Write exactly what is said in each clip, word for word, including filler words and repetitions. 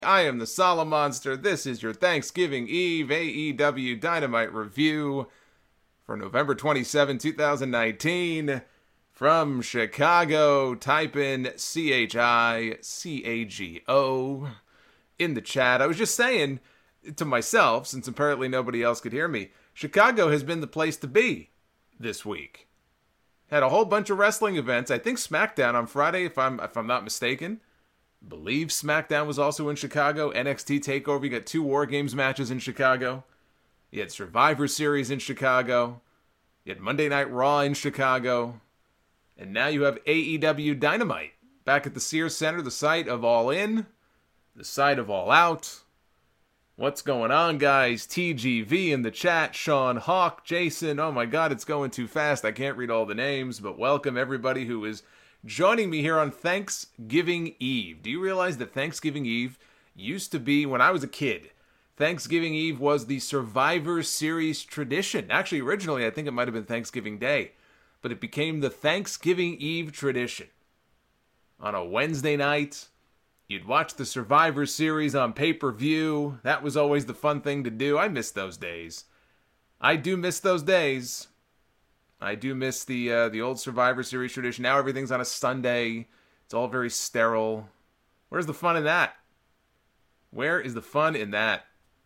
I am the Solemn Monster. This is your Thanksgiving Eve A E W Dynamite review for November twenty-seventh, twenty nineteen. From Chicago, type in C H I C A G O in the chat. I was just saying to myself, since apparently nobody else could hear me, Chicago has been the place to be this week. Had a whole bunch of wrestling events. I think SmackDown on Friday, if I'm if I'm not mistaken. Believe SmackDown was also in Chicago. N X T TakeOver. You got two War Games matches in Chicago. You had Survivor Series in Chicago. You had Monday Night Raw in Chicago. And now you have A E W Dynamite back at the Sears Center, the site of All In, the site of All Out. What's going on, guys? T G V in the chat. Sean Hawk, Jason. Oh my god, it's going too fast. I can't read all the names, but welcome everybody who is joining me here on Thanksgiving Eve. Do you realize that Thanksgiving Eve used to be, when I was a kid, Thanksgiving Eve was the Survivor Series tradition. Actually, originally, I think it might have been Thanksgiving Day, but it became the Thanksgiving Eve tradition. On a Wednesday night, you'd watch the Survivor Series on pay-per-view. That was always the fun thing to do. I miss those days. I do miss those days. I do miss the uh, the old Survivor Series tradition. Now everything's on a Sunday. It's all very sterile. Where's the fun in that? Where is the fun in that?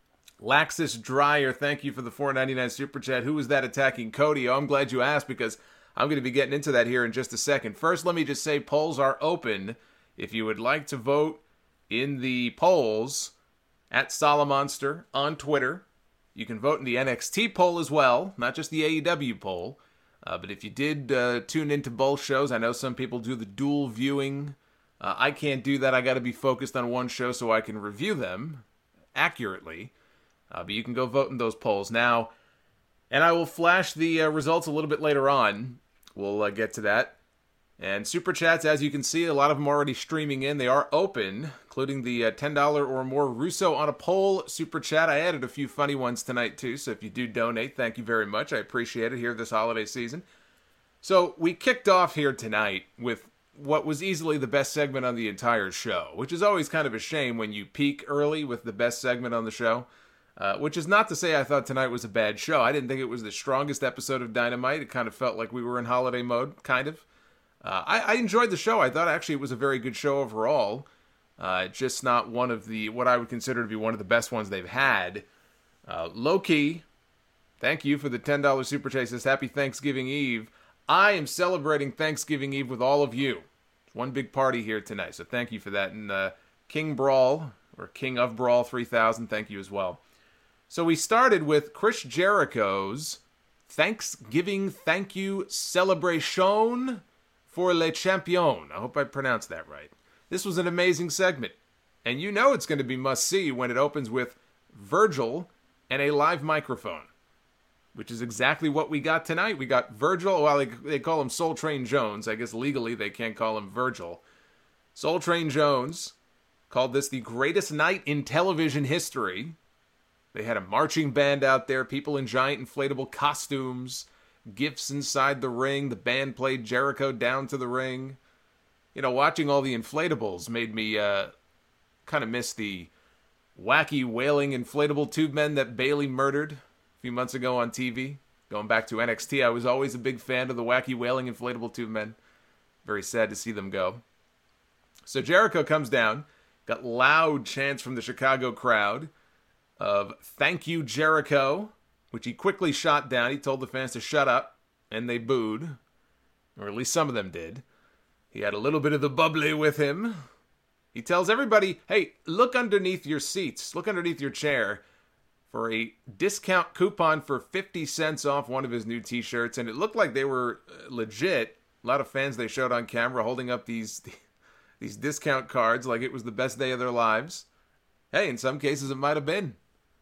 Laxus Dryer, thank you for the four ninety-nine Super Chat. Who was that attacking Cody? Oh, I'm glad you asked because I'm going to be getting into that here in just a second. First, let me just say polls are open. If you would like to vote in the polls at Solomonster on Twitter, you can vote in the N X T poll as well, not just the A E W poll. Uh, but if you did uh, tune into both shows, I know some people do the dual viewing. Uh, I can't do that. I got to be focused on one show so I can review them accurately. Uh, but you can go vote in those polls now. And I will flash the uh, results a little bit later on. We'll uh, get to that. And Super Chats, as you can see, a lot of them already streaming in. They are open, including the uh, ten dollars or more Russo on a poll Super Chat. I added a few funny ones tonight, too, so if you do donate, thank you very much. I appreciate it here this holiday season. So we kicked off here tonight with what was easily the best segment on the entire show, which is always kind of a shame when you peak early with the best segment on the show, uh, which is not to say I thought tonight was a bad show. I didn't think it was the strongest episode of Dynamite. It kind of felt like we were in holiday mode, kind of. Uh, I, I enjoyed the show. I thought actually it was a very good show overall. Uh, just not one of the, what I would consider to be one of the best ones they've had. Uh, Low-key, thank you for the ten dollars Super Chat. Says, Happy Thanksgiving Eve. I am celebrating Thanksgiving Eve with all of you. It's one big party here tonight, so thank you for that. And uh, King Brawl, or King of Brawl three thousand, thank you as well. So we started with Chris Jericho's Thanksgiving Thank You Celebration for Le Champion. I hope I pronounced that right. This was an amazing segment. And you know it's going to be must-see when it opens with Virgil and a live microphone. Which is exactly what we got tonight. We got Virgil, well, they, they call him Soul Train Jones. I guess legally they can't call him Virgil. Soul Train Jones called this the greatest night in television history. They had a marching band out there, people in giant inflatable costumes, gifts inside the ring. The band played Jericho down to the ring. You know, watching all the inflatables made me uh, kind of miss the wacky wailing inflatable tube men that Bayley murdered a few months ago on T V. Going back to N X T, I was always a big fan of the wacky wailing inflatable tube men. Very sad to see them go. So Jericho comes down, got loud chants from the Chicago crowd of "Thank you, Jericho," which he quickly shot down. He told the fans to shut up, and they booed. Or at least some of them did. He had a little bit of the bubbly with him. He tells everybody, hey, look underneath your seats, look underneath your chair for a discount coupon for fifty cents off one of his new t-shirts. And it looked like they were legit. A lot of fans they showed on camera holding up these, these discount cards like it was the best day of their lives. Hey, in some cases it might have been.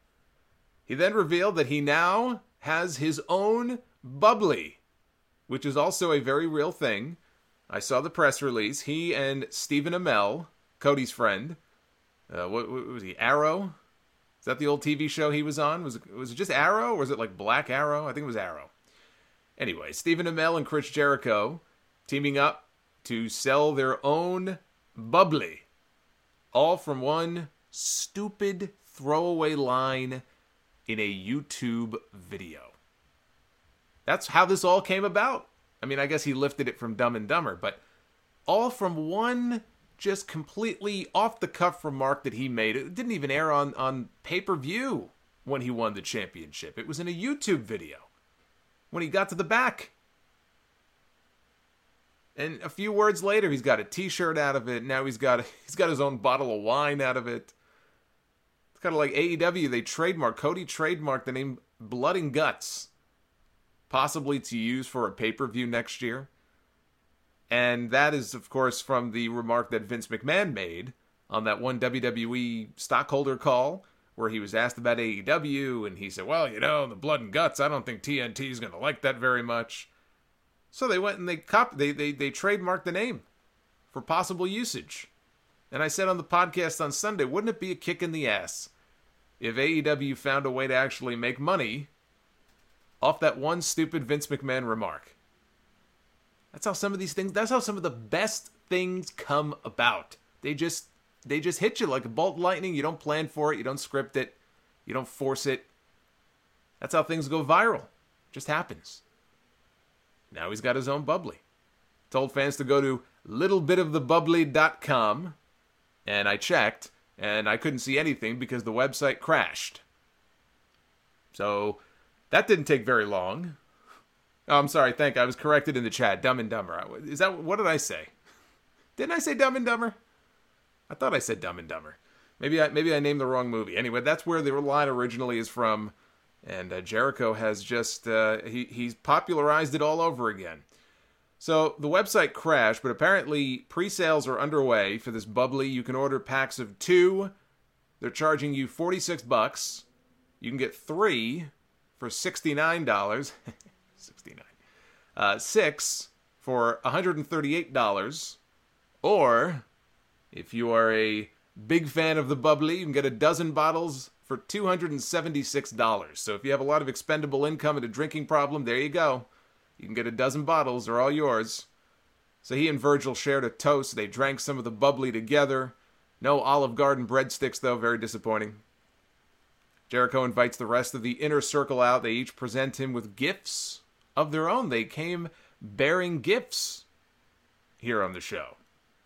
He then revealed that he now has his own bubbly, which is also a very real thing. I saw the press release. He and Stephen Amell, Cody's friend, uh, what, what was he, Arrow? Is that the old T V show he was on? Was it, was it just Arrow, or was it like Black Arrow? I think it was Arrow. Anyway, Stephen Amell and Chris Jericho teaming up to sell their own bubbly, all from one stupid throwaway line in a YouTube video. That's how this all came about. I mean, I guess he lifted it from Dumb and Dumber, but all from one just completely off-the-cuff remark that he made. It didn't even air on, on pay-per-view when he won the championship. It was in a YouTube video when he got to the back. And a few words later, he's got a t-shirt out of it. Now he's got he's got his own bottle of wine out of it. It's kind of like A E W. They trademarked, Cody trademarked the name Blood and Guts, possibly to use for a pay-per-view next year. And that is, of course, from the remark that Vince McMahon made on that one W W E stockholder call where he was asked about A E W, and he said, well, you know, the Blood and Guts, I don't think T N T is going to like that very much. So they went and they cop- they, they they trademarked the name for possible usage. And I said on the podcast on Sunday, wouldn't it be a kick in the ass if A E W found a way to actually make money off that one stupid Vince McMahon remark? That's how some of these things, that's how some of the best things come about. They just, they just hit you like a bolt of lightning. You don't plan for it. You don't script it. You don't force it. That's how things go viral. It just happens. Now he's got his own bubbly. Told fans to go to little bit of the bubbly dot com, and I checked, and I couldn't see anything because the website crashed. So that didn't take very long. Oh, I'm sorry, thank you. I was corrected in the chat. Dumb and Dumber. Is that, what did I say? Didn't I say Dumb and Dumber? I thought I said Dumb and Dumber. Maybe I maybe I named the wrong movie. Anyway, that's where the line originally is from, and uh, Jericho has just, uh, he he's popularized it all over again. So the website crashed, but apparently pre-sales are underway for this bubbly. You can order packs of two. They're charging you forty-six bucks. You can get three for sixty-nine dollars. sixty-nine. Uh, six for one hundred thirty-eight dollars. Or, if you are a big fan of the bubbly, you can get a dozen bottles for two hundred seventy-six dollars. So if you have a lot of expendable income and a drinking problem, there you go. You can get a dozen bottles. They're all yours. So he and Virgil shared a toast. They drank some of the bubbly together. No Olive Garden breadsticks, though. Very disappointing. Jericho invites the rest of the inner circle out. They each present him with gifts of their own. They came bearing gifts here on the show.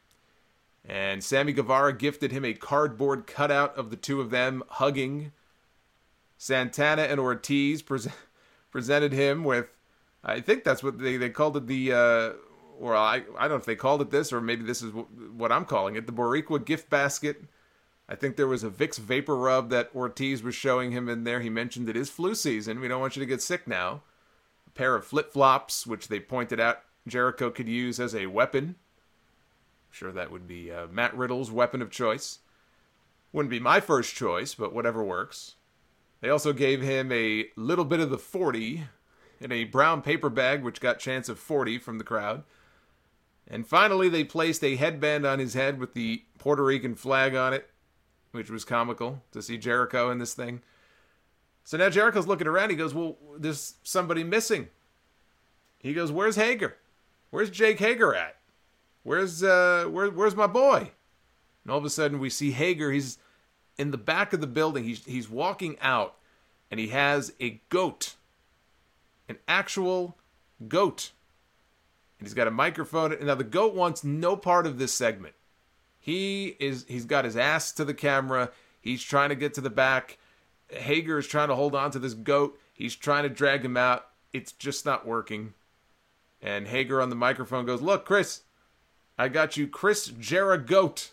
And Sammy Guevara gifted him a cardboard cutout of the two of them hugging. Santana and Ortiz pre- presented him with, I think that's what they, they called it, the, uh, or I, I don't know if they called it this, or maybe this is w- what I'm calling it, the Boricua gift basket. I think there was a Vicks Vapor Rub that Ortiz was showing him in there. He mentioned it is flu season. We don't want you to get sick now. A pair of flip-flops, which they pointed out Jericho could use as a weapon. I'm sure that would be uh, Matt Riddle's weapon of choice. Wouldn't be my first choice, but whatever works. They also gave him a little bit of the forty in a brown paper bag, which got chance of forty from the crowd. And finally, they placed a headband on his head with the Puerto Rican flag on it, which was comical to see Jericho in this thing. So now Jericho's looking around. He goes, well, there's somebody missing. He goes, where's Hager? Where's Jake Hager at? Where's uh, where, where's my boy? And all of a sudden, we see Hager. He's in the back of the building. He's, he's walking out, and he has a goat. An actual goat. And he's got a microphone. Now, the goat wants no part of this segment. He is, he's got his ass to the camera. He's trying to get to the back. Hager is trying to hold on to this goat. He's trying to drag him out. It's just not working. And Hager on the microphone goes, look, Chris, I got you Chris Jerigoat.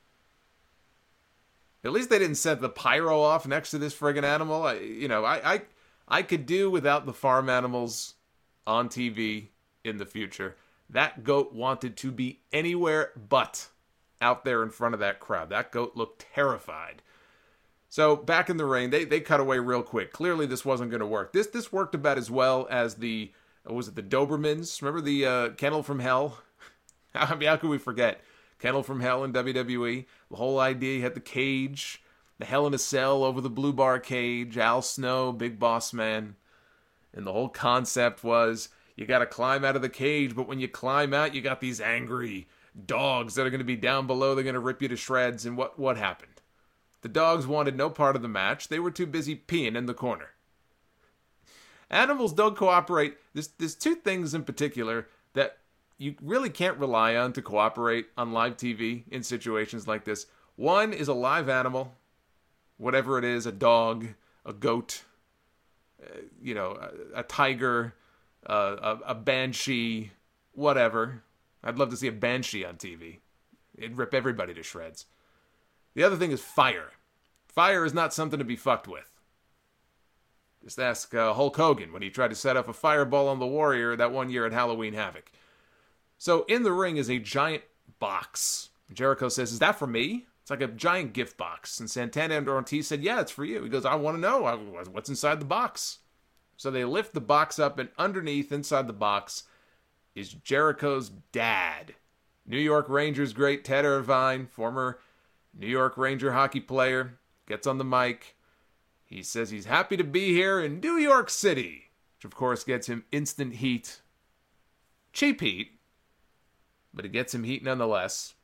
At least they didn't set the pyro off next to this friggin' animal. I, you know, I, I, I could do without the farm animals on T V in the future. That goat wanted to be anywhere but out there in front of that crowd. That goat looked terrified. So back in the ring, they they cut away real quick. Clearly this wasn't going to work. This this worked about as well as the, what was it, the Dobermans? Remember the uh, Kennel from Hell? I mean, how could we forget? Kennel from Hell in W W E. The whole idea, you had the cage, the Hell in a Cell over the Blue Bar cage, Al Snow, Big Boss Man. And the whole concept was, you got to climb out of the cage, but when you climb out, you got these angry dogs that are going to be down below. They're going to rip you to shreds. And what, what happened? The dogs wanted no part of the match. They were too busy peeing in the corner. Animals don't cooperate. There's, there's two things in particular that you really can't rely on to cooperate on live T V in situations like this. One is a live animal, whatever it is, a dog, a goat, uh, you know, a, a tiger, uh, a, a banshee, whatever. I'd love to see a banshee on T V. It'd rip everybody to shreds. The other thing is fire. Fire is not something to be fucked with. Just ask uh, Hulk Hogan when he tried to set off a fireball on the Warrior that one year at Halloween Havoc. So in the ring is a giant box. Jericho says, "Is that for me?" It's like a giant gift box. And Santana and Ortiz said, "Yeah, it's for you." He goes, "I want to know what's inside the box." So they lift the box up, and underneath, inside the box, is Jericho's dad. New York Rangers great Ted Irvine, former New York Ranger hockey player, gets on the mic. He says he's happy to be here in New York City, which of course gets him instant heat. Cheap heat, but it gets him heat nonetheless.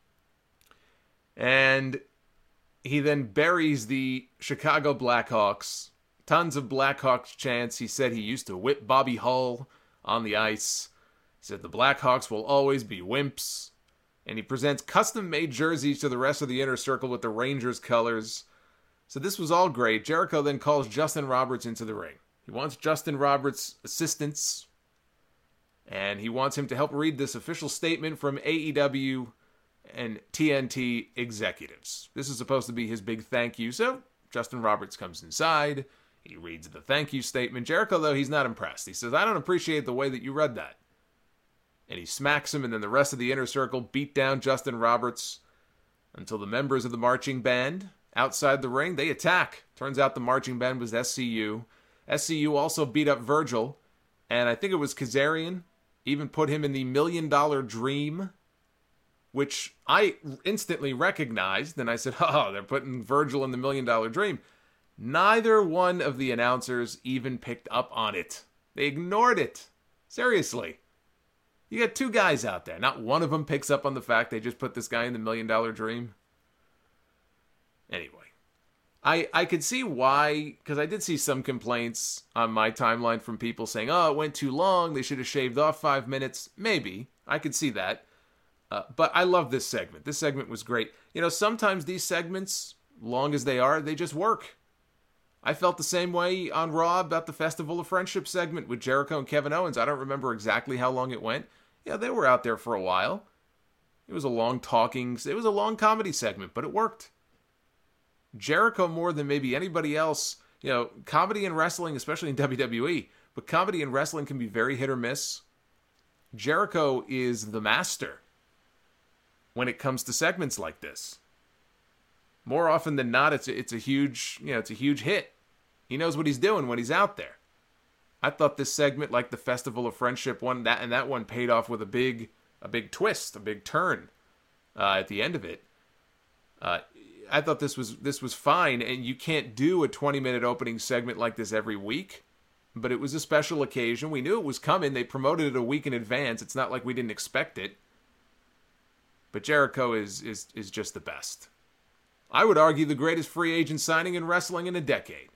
And he then buries the Chicago Blackhawks. Tons of Blackhawks chants. He said he used to whip Bobby Hull on the ice. He said the Blackhawks will always be wimps. And he presents custom-made jerseys to the rest of the Inner Circle with the Rangers colors. So this was all great. Jericho then calls Justin Roberts into the ring. He wants Justin Roberts' assistance. And he wants him to help read this official statement from A E W and T N T executives. This is supposed to be his big thank you. So Justin Roberts comes inside. He reads the thank you statement. Jericho, though, he's not impressed. He says, "I don't appreciate the way that you read that." And he smacks him, and then the rest of the Inner Circle beat down Justin Roberts until the members of the marching band outside the ring, they attack. Turns out the marching band was S C U. S C U also beat up Virgil, and I think it was Kazarian, even put him in the Million Dollar Dream, which I instantly recognized, and I said, "Oh, they're putting Virgil in the Million Dollar Dream." Neither one of the announcers even picked up on it. They ignored it. Seriously. You got two guys out there. Not one of them picks up on the fact they just put this guy in the Million Dollar Dream. Anyway. I I could see why, because I did see some complaints on my timeline from people saying, "Oh, it went too long. They should have shaved off five minutes. Maybe. I could see that. Uh, but I love this segment. This segment was great. You know, sometimes these segments, long as they are, they just work. I felt the same way on Raw about the Festival of Friendship segment with Jericho and Kevin Owens. I don't remember exactly how long it went. Yeah, they were out there for a while. It was a long talking, it was a long comedy segment, but it worked. Jericho, more than maybe anybody else, you know, comedy and wrestling, especially in W W E, but comedy and wrestling can be very hit or miss. Jericho is the master when it comes to segments like this. More often than not, it's a, it's a huge, you know, it's a huge hit. He knows what he's doing when he's out there. I thought this segment, like the Festival of Friendship one, that and that one paid off with a big, a big twist, a big turn uh, at the end of it. Uh, I thought this was this was fine, and you can't do a twenty-minute opening segment like this every week. But it was a special occasion. We knew it was coming. They promoted it a week in advance. It's not like we didn't expect it. But Jericho is is is just the best. I would argue the greatest free agent signing in wrestling in a decade.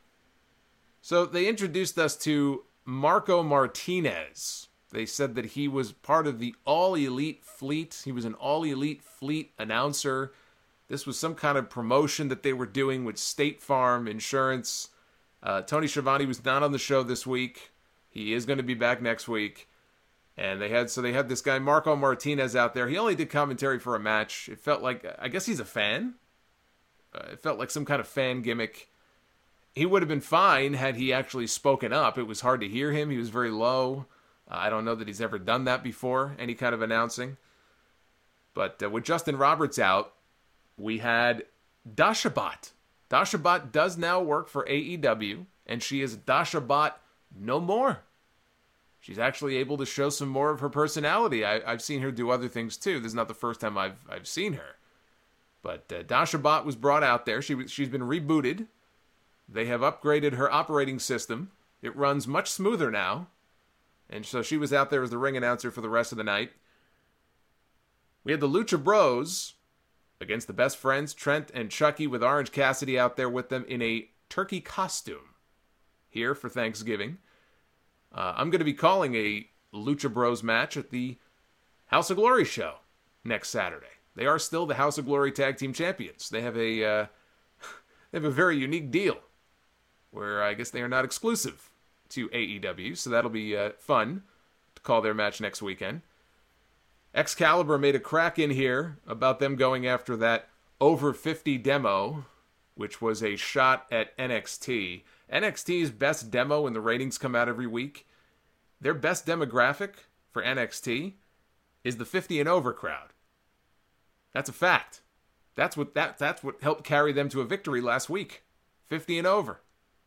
So they introduced us to Marco Martinez. They said that he was part of the All Elite Fleet. He was an All Elite Fleet announcer. This was some kind of promotion that they were doing with State Farm Insurance. Uh, Tony Schiavone was not on the show this week. He is going to be back next week. And they had so they had this guy Marco Martinez out there. He only did commentary for a match. It felt like, I guess he's a fan. Uh, it felt like some kind of fan gimmick. He would have been fine had he actually spoken up. It was hard to hear him. He was very low. Uh, I don't know that he's ever done that before, any kind of announcing. But uh, with Justin Roberts out, we had Dasha Bot. Dasha Bot does now work for A E W, and she is Dasha Bot no more. She's actually able to show some more of her personality. I, I've seen her do other things too. This is not the first time I've I've seen her. But uh, Dasha Bot was brought out there. She she's been rebooted. They have upgraded her operating system. It runs much smoother now. And so she was out there as the ring announcer for the rest of the night. We had the Lucha Bros against the best friends, Trent and Chucky, with Orange Cassidy out there with them in a turkey costume here for Thanksgiving. Uh, I'm going to be calling a Lucha Bros match at the House of Glory show next Saturday. They are still the House of Glory Tag Team Champions. They have a uh, they have a very unique deal where I guess they are not exclusive to A E W, so that'll be uh, fun to call their match next weekend. Excalibur made a crack in here about them going after that over fifty demo, which was a shot at N X T. N X T's best demo, when the ratings come out every week, their best demographic for N X T is the fifty and over crowd. That's a fact. That's what that that's what helped carry them to a victory last week. fifty and over.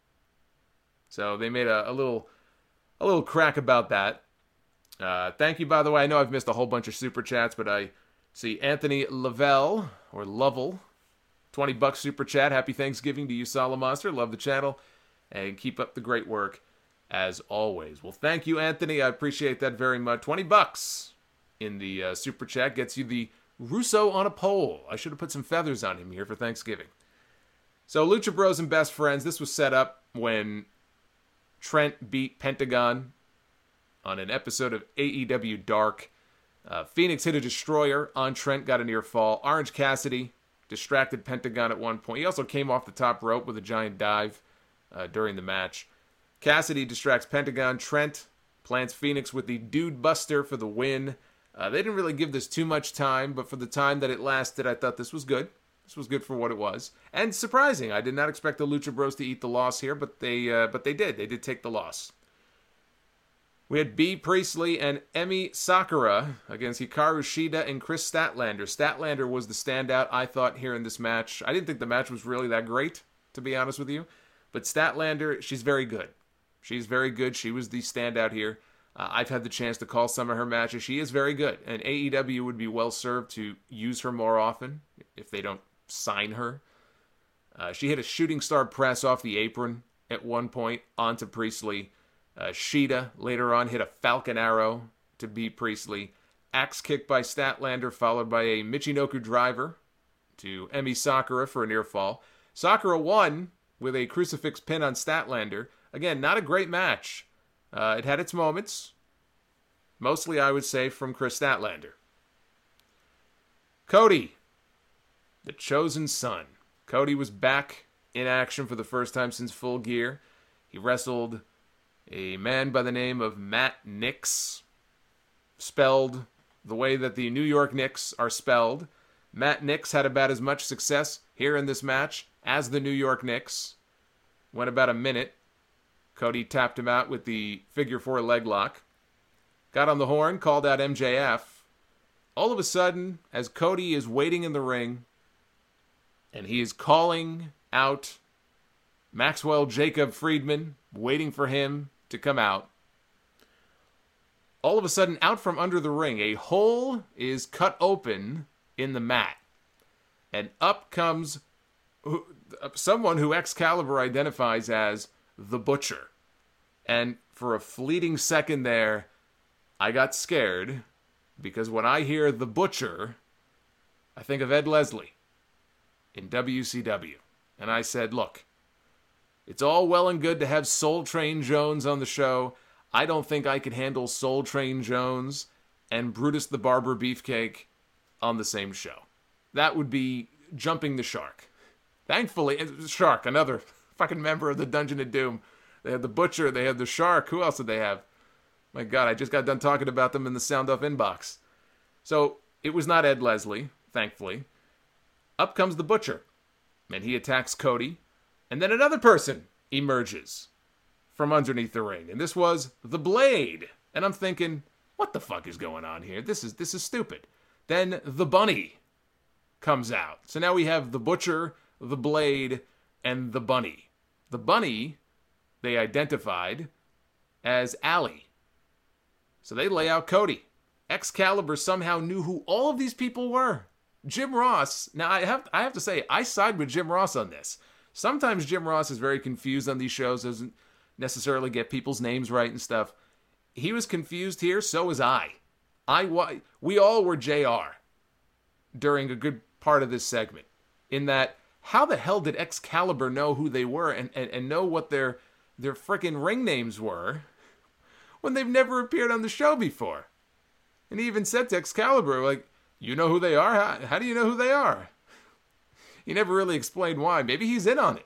So they made a, a little a little crack about that. Uh, thank you, by the way. I know I've missed a whole bunch of super chats, but I see Anthony Lavelle, or Lovell, twenty bucks super chat. Happy Thanksgiving to you, Solomonster. Love the channel, and keep up the great work as always. Well, thank you, Anthony. I appreciate that very much. twenty bucks in the uh, super chat gets you the Russo on a pole. I should have put some feathers on him here for Thanksgiving. So, Lucha Bros and Best Friends, this was set up when Trent beat Pentagon on an episode of A E W Dark. Uh, Phoenix hit a destroyer on Trent, got a near fall. Orange Cassidy distracted Pentagon at one point. He also came off the top rope with a giant dive uh, during the match. Cassidy distracts Pentagon. Trent plants Phoenix with the Dude Buster for the win. Uh, they didn't really give this too much time, but for the time that it lasted, I thought this was good. This was good for what it was. And surprising. I did not expect the Lucha Bros to eat the loss here, but they uh, but they did. They did take the loss. We had B. Priestley and Emi Sakura against Hikaru Shida and Chris Statlander. Statlander was the standout, I thought, here in this match. I didn't think the match was really that great, to be honest with you. But Statlander, she's very good. She's very good. She was the standout here. Uh, I've had the chance to call some of her matches. She is very good. And A E W would be well served to use her more often if they don't sign her. Uh, she hit a shooting star press off the apron at one point onto Priestley. Uh, Shida later on hit a Falcon Arrow to beat Priestley. Axe kick by Statlander, followed by a Michinoku driver to Emi Sakura for a near fall. Sakura won with a crucifix pin on Statlander. Again, not a great match. Uh, it had its moments. Mostly, I would say, from Chris Statlander. Cody, the chosen son. Cody was back in action for the first time since Full Gear. He wrestled a man by the name of Matt Nix, spelled the way that the New York Knicks are spelled. Matt Nix had about as much success here in this match as the New York Knicks. Went about a minute. Cody tapped him out with the figure four leg lock. Got on the horn, called out M J F. All of a sudden, as Cody is waiting in the ring, and he is calling out Maxwell Jacob Friedman, waiting for him to come out. All of a sudden, out from under the ring, a hole is cut open in the mat. And up comes someone who Excalibur identifies as the Butcher. And for a fleeting second there, I got scared, because when I hear the Butcher, I think of Ed Leslie in W C W. And I said, look, it's all well and good to have Soul Train Jones on the show. I don't think I could handle Soul Train Jones and Brutus the Barber Beefcake on the same show. That would be jumping the shark. Thankfully, Shark, another fucking member of the Dungeon of Doom. They had the Butcher, they had the Shark. Who else did they have? My God, I just got done talking about them in the Sound Off inbox. So, it was not Ed Leslie, thankfully. Up comes the Butcher, and he attacks Cody. And then another person emerges from underneath the ring. And this was the Blade. And I'm thinking, what the fuck is going on here? This is this is stupid. Then the Bunny comes out. So now we have the Butcher, the Blade, and the Bunny. The Bunny, they identified as Allie. So they lay out Cody. Excalibur somehow knew who all of these people were. Jim Ross. Now, I have I have to say, I side with Jim Ross on this. Sometimes Jim Ross is very confused on these shows, doesn't necessarily get people's names right and stuff. He was confused here, so was I. I we all were J R during a good part of this segment. In that, how the hell did Excalibur know who they were and, and, and know what their their frickin' ring names were when they've never appeared on the show before? And he even said to Excalibur, like, you know who they are? How, how do you know who they are? He never really explained why. Maybe he's in on it.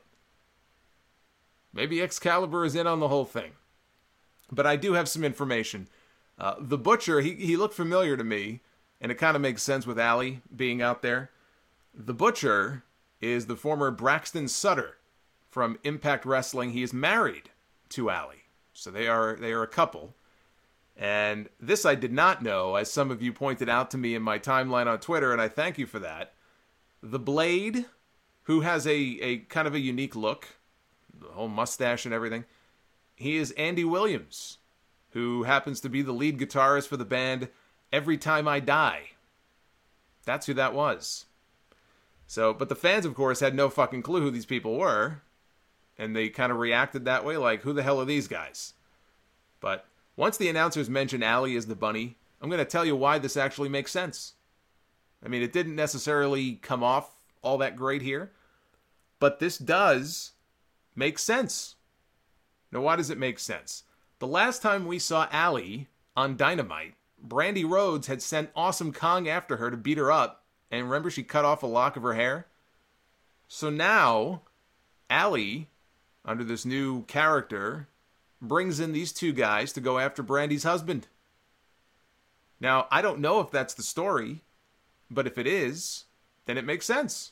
Maybe Excalibur is in on the whole thing. But I do have some information. Uh, the Butcher, he, he looked familiar to me, and it kind of makes sense with Allie being out there. The Butcher is the former Braxton Sutter from Impact Wrestling. He is married to Allie. So they are they are a couple. And this I did not know, as some of you pointed out to me in my timeline on Twitter, and I thank you for that. The Blade, who has a, a kind of a unique look, the whole mustache and everything, he is Andy Williams, who happens to be the lead guitarist for the band Every Time I Die. That's who that was. So, but the fans, of course, had no fucking clue who these people were, and they kind of reacted that way, like, who the hell are these guys? But once the announcers mention Allie as the bunny, I'm going to tell you why this actually makes sense. I mean, it didn't necessarily come off all that great here, but this does make sense. Now, why does it make sense? The last time we saw Allie on Dynamite, Brandy Rhodes had sent Awesome Kong after her to beat her up, and remember she cut off a lock of her hair? So now, Allie, under this new character, brings in these two guys to go after Brandy's husband. Now, I don't know if that's the story, but if it is, then it makes sense.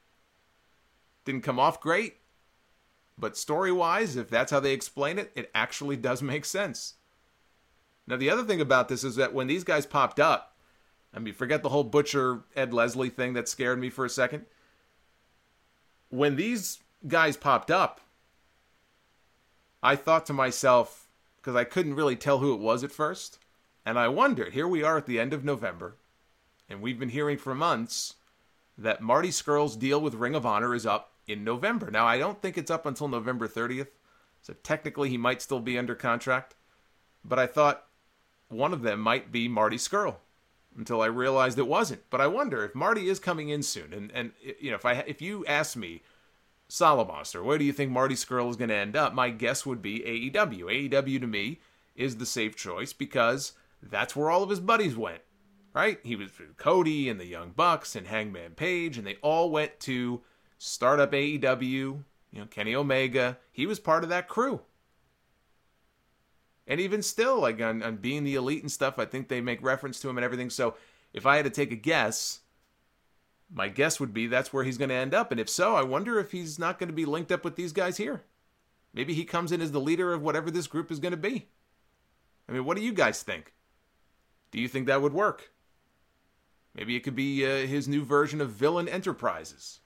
Didn't come off great, but story-wise, if that's how they explain it, it actually does make sense. Now, the other thing about this is that when these guys popped up, I mean, forget the whole Butcher, Ed Leslie thing that scared me for a second. When these guys popped up, I thought to myself, because I couldn't really tell who it was at first, and I wondered, here we are at the end of November, and we've been hearing for months that Marty Scurll's deal with Ring of Honor is up in November. Now, I don't think it's up until November thirtieth, so technically he might still be under contract, but I thought one of them might be Marty Scurll, until I realized it wasn't. But I wonder if Marty is coming in soon, and, and you know, if I if you ask me, Solomonster, where do you think Marty Scurll is going to end up? My guess would be A E W. A E W to me is the safe choice because that's where all of his buddies went, right? He was with Cody and the Young Bucks and Hangman Page, and they all went to start up A E W. You know, Kenny Omega, he was part of that crew. And even still, like on, on Being the Elite and stuff, I think they make reference to him and everything. So if I had to take a guess, my guess would be that's where he's going to end up. And if so, I wonder if he's not going to be linked up with these guys here. Maybe he comes in as the leader of whatever this group is going to be. I mean, what do you guys think? Do you think that would work? Maybe it could be uh, his new version of Villain Enterprises.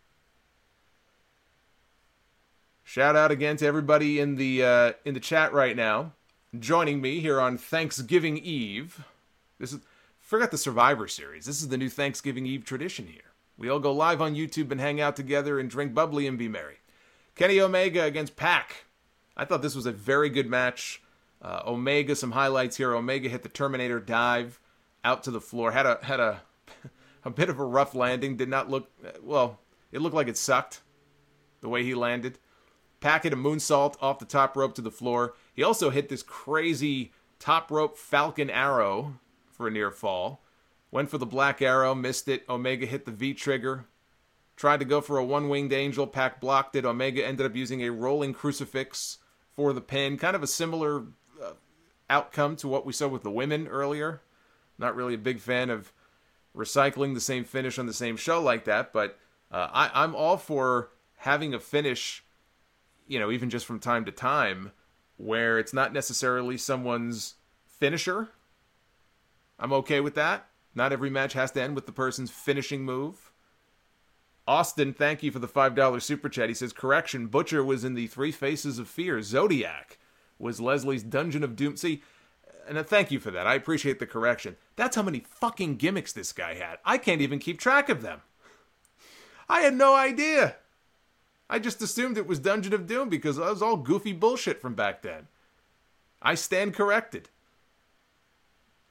Shout out again to everybody in the uh, in the chat right now, joining me here on Thanksgiving Eve. This is forget the Survivor Series. This is the new Thanksgiving Eve tradition here. We all go live on YouTube and hang out together and drink bubbly and be merry. Kenny Omega against Pac. I thought this was a very good match. Uh, Omega, some highlights here. Omega hit the Terminator dive out to the floor. Had a had a a bit of a rough landing. Did not look well. It looked like it sucked the way he landed. Pac hit a moonsault off the top rope to the floor. He also hit this crazy top rope Falcon Arrow for a near fall. Went for the Black Arrow, missed it. Omega hit the V-trigger. Tried to go for a one-winged angel. Pac blocked it. Omega ended up using a rolling crucifix for the pin. Kind of a similar uh, outcome to what we saw with the women earlier. Not really a big fan of recycling the same finish on the same show like that, but uh, I, I'm all for having a finish, you know, even just from time to time, where it's not necessarily someone's finisher. I'm okay with that. Not every match has to end with the person's finishing move. Austin, thank you for the five dollar super chat. He says, correction, Butcher was in the Three Faces of Fear. Zodiac was Leslie's Dungeon of Doom. See, and thank you for that. I appreciate the correction. That's how many fucking gimmicks this guy had. I can't even keep track of them. I had no idea. I just assumed it was Dungeon of Doom because that was all goofy bullshit from back then. I stand corrected.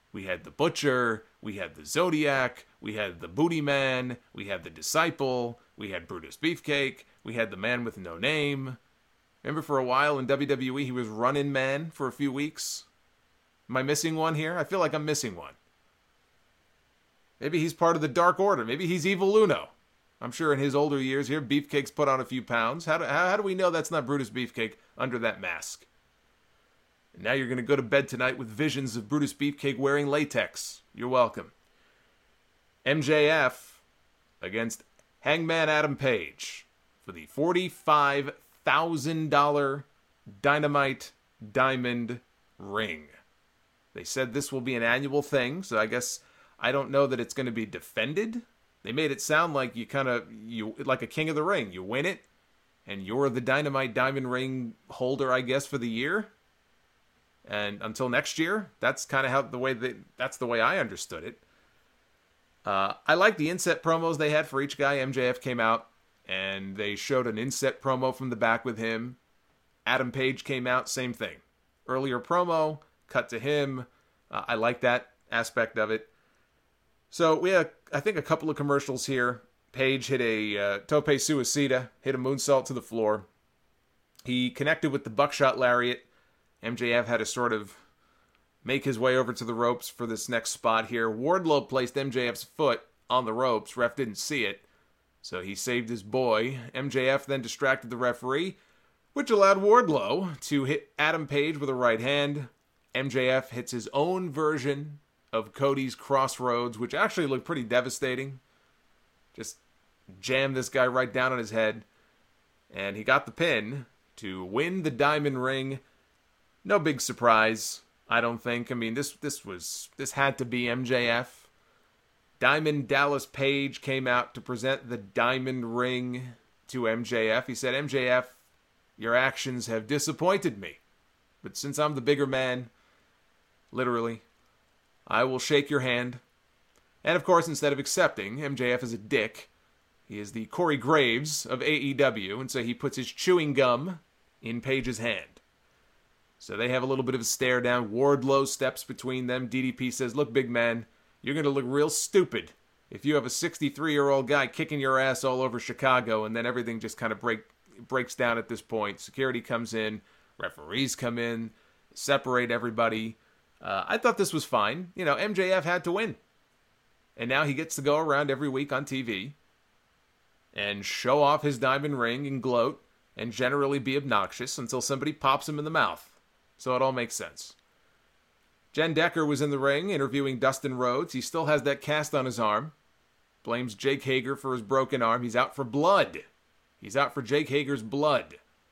We had the Butcher, we had the Zodiac, we had the Booty Man, we had the Disciple, we had Brutus Beefcake, we had the Man with No Name. Remember for a while in W W E he was Running Man for a few weeks? Am I missing one here? I feel like I'm missing one. Maybe he's part of the Dark Order. Maybe he's Evil Uno. I'm sure in his older years here, Beefcake's put on a few pounds. How do, how, how do we know that's not Brutus Beefcake under that mask? And now you're going to go to bed tonight with visions of Brutus Beefcake wearing latex. You're welcome. M J F against Hangman Adam Page for the forty-five thousand dollars Dynamite Diamond Ring. They said this will be an annual thing, so I guess I don't know that it's going to be defended. They made it sound like you kind of, you like a King of the Ring. You win it, and you're the Dynamite Diamond Ring holder, I guess, for the year. And until next year, that's kind of how the way they, that's the way I understood it. Uh, I like the inset promos they had for each guy. M J F came out, and they showed an inset promo from the back with him. Adam Page came out, same thing. Earlier promo, cut to him. Uh, I like that aspect of it. So we had, I think, a couple of commercials here. Page hit a uh, tope suicida, hit a moonsault to the floor. He connected with the buckshot lariat. M J F had to sort of make his way over to the ropes for this next spot here. Wardlow placed M J F's foot on the ropes. Ref didn't see it, so he saved his boy. M J F then distracted the referee, which allowed Wardlow to hit Adam Page with a right hand. M J F hits his own version of Cody's Crossroads, which actually looked pretty devastating. Just jammed this guy right down on his head. And he got the pin to win the Diamond Ring. No big surprise, I don't think. I mean, this this was this had to be M J F. Diamond Dallas Page came out to present the Diamond Ring to M J F. He said, M J F, your actions have disappointed me. But since I'm the bigger man, literally, I will shake your hand. And of course, instead of accepting, M J F is a dick. He is the Corey Graves of A E W, and so he puts his chewing gum in Page's hand. So they have a little bit of a stare down. Wardlow steps between them. D D P says, look, big man, you're going to look real stupid if you have a sixty-three-year-old guy kicking your ass all over Chicago, and then everything just kind of break, breaks down at this point. Security comes in. Referees come in. Separate everybody. Uh, I thought this was fine. You know, M J F had to win. And now he gets to go around every week on T V and show off his diamond ring and gloat and generally be obnoxious until somebody pops him in the mouth. So it all makes sense. Jen Decker was in the ring interviewing Dustin Rhodes. He still has that cast on his arm. Blames Jake Hager for his broken arm. He's out for blood. He's out for Jake Hager's blood.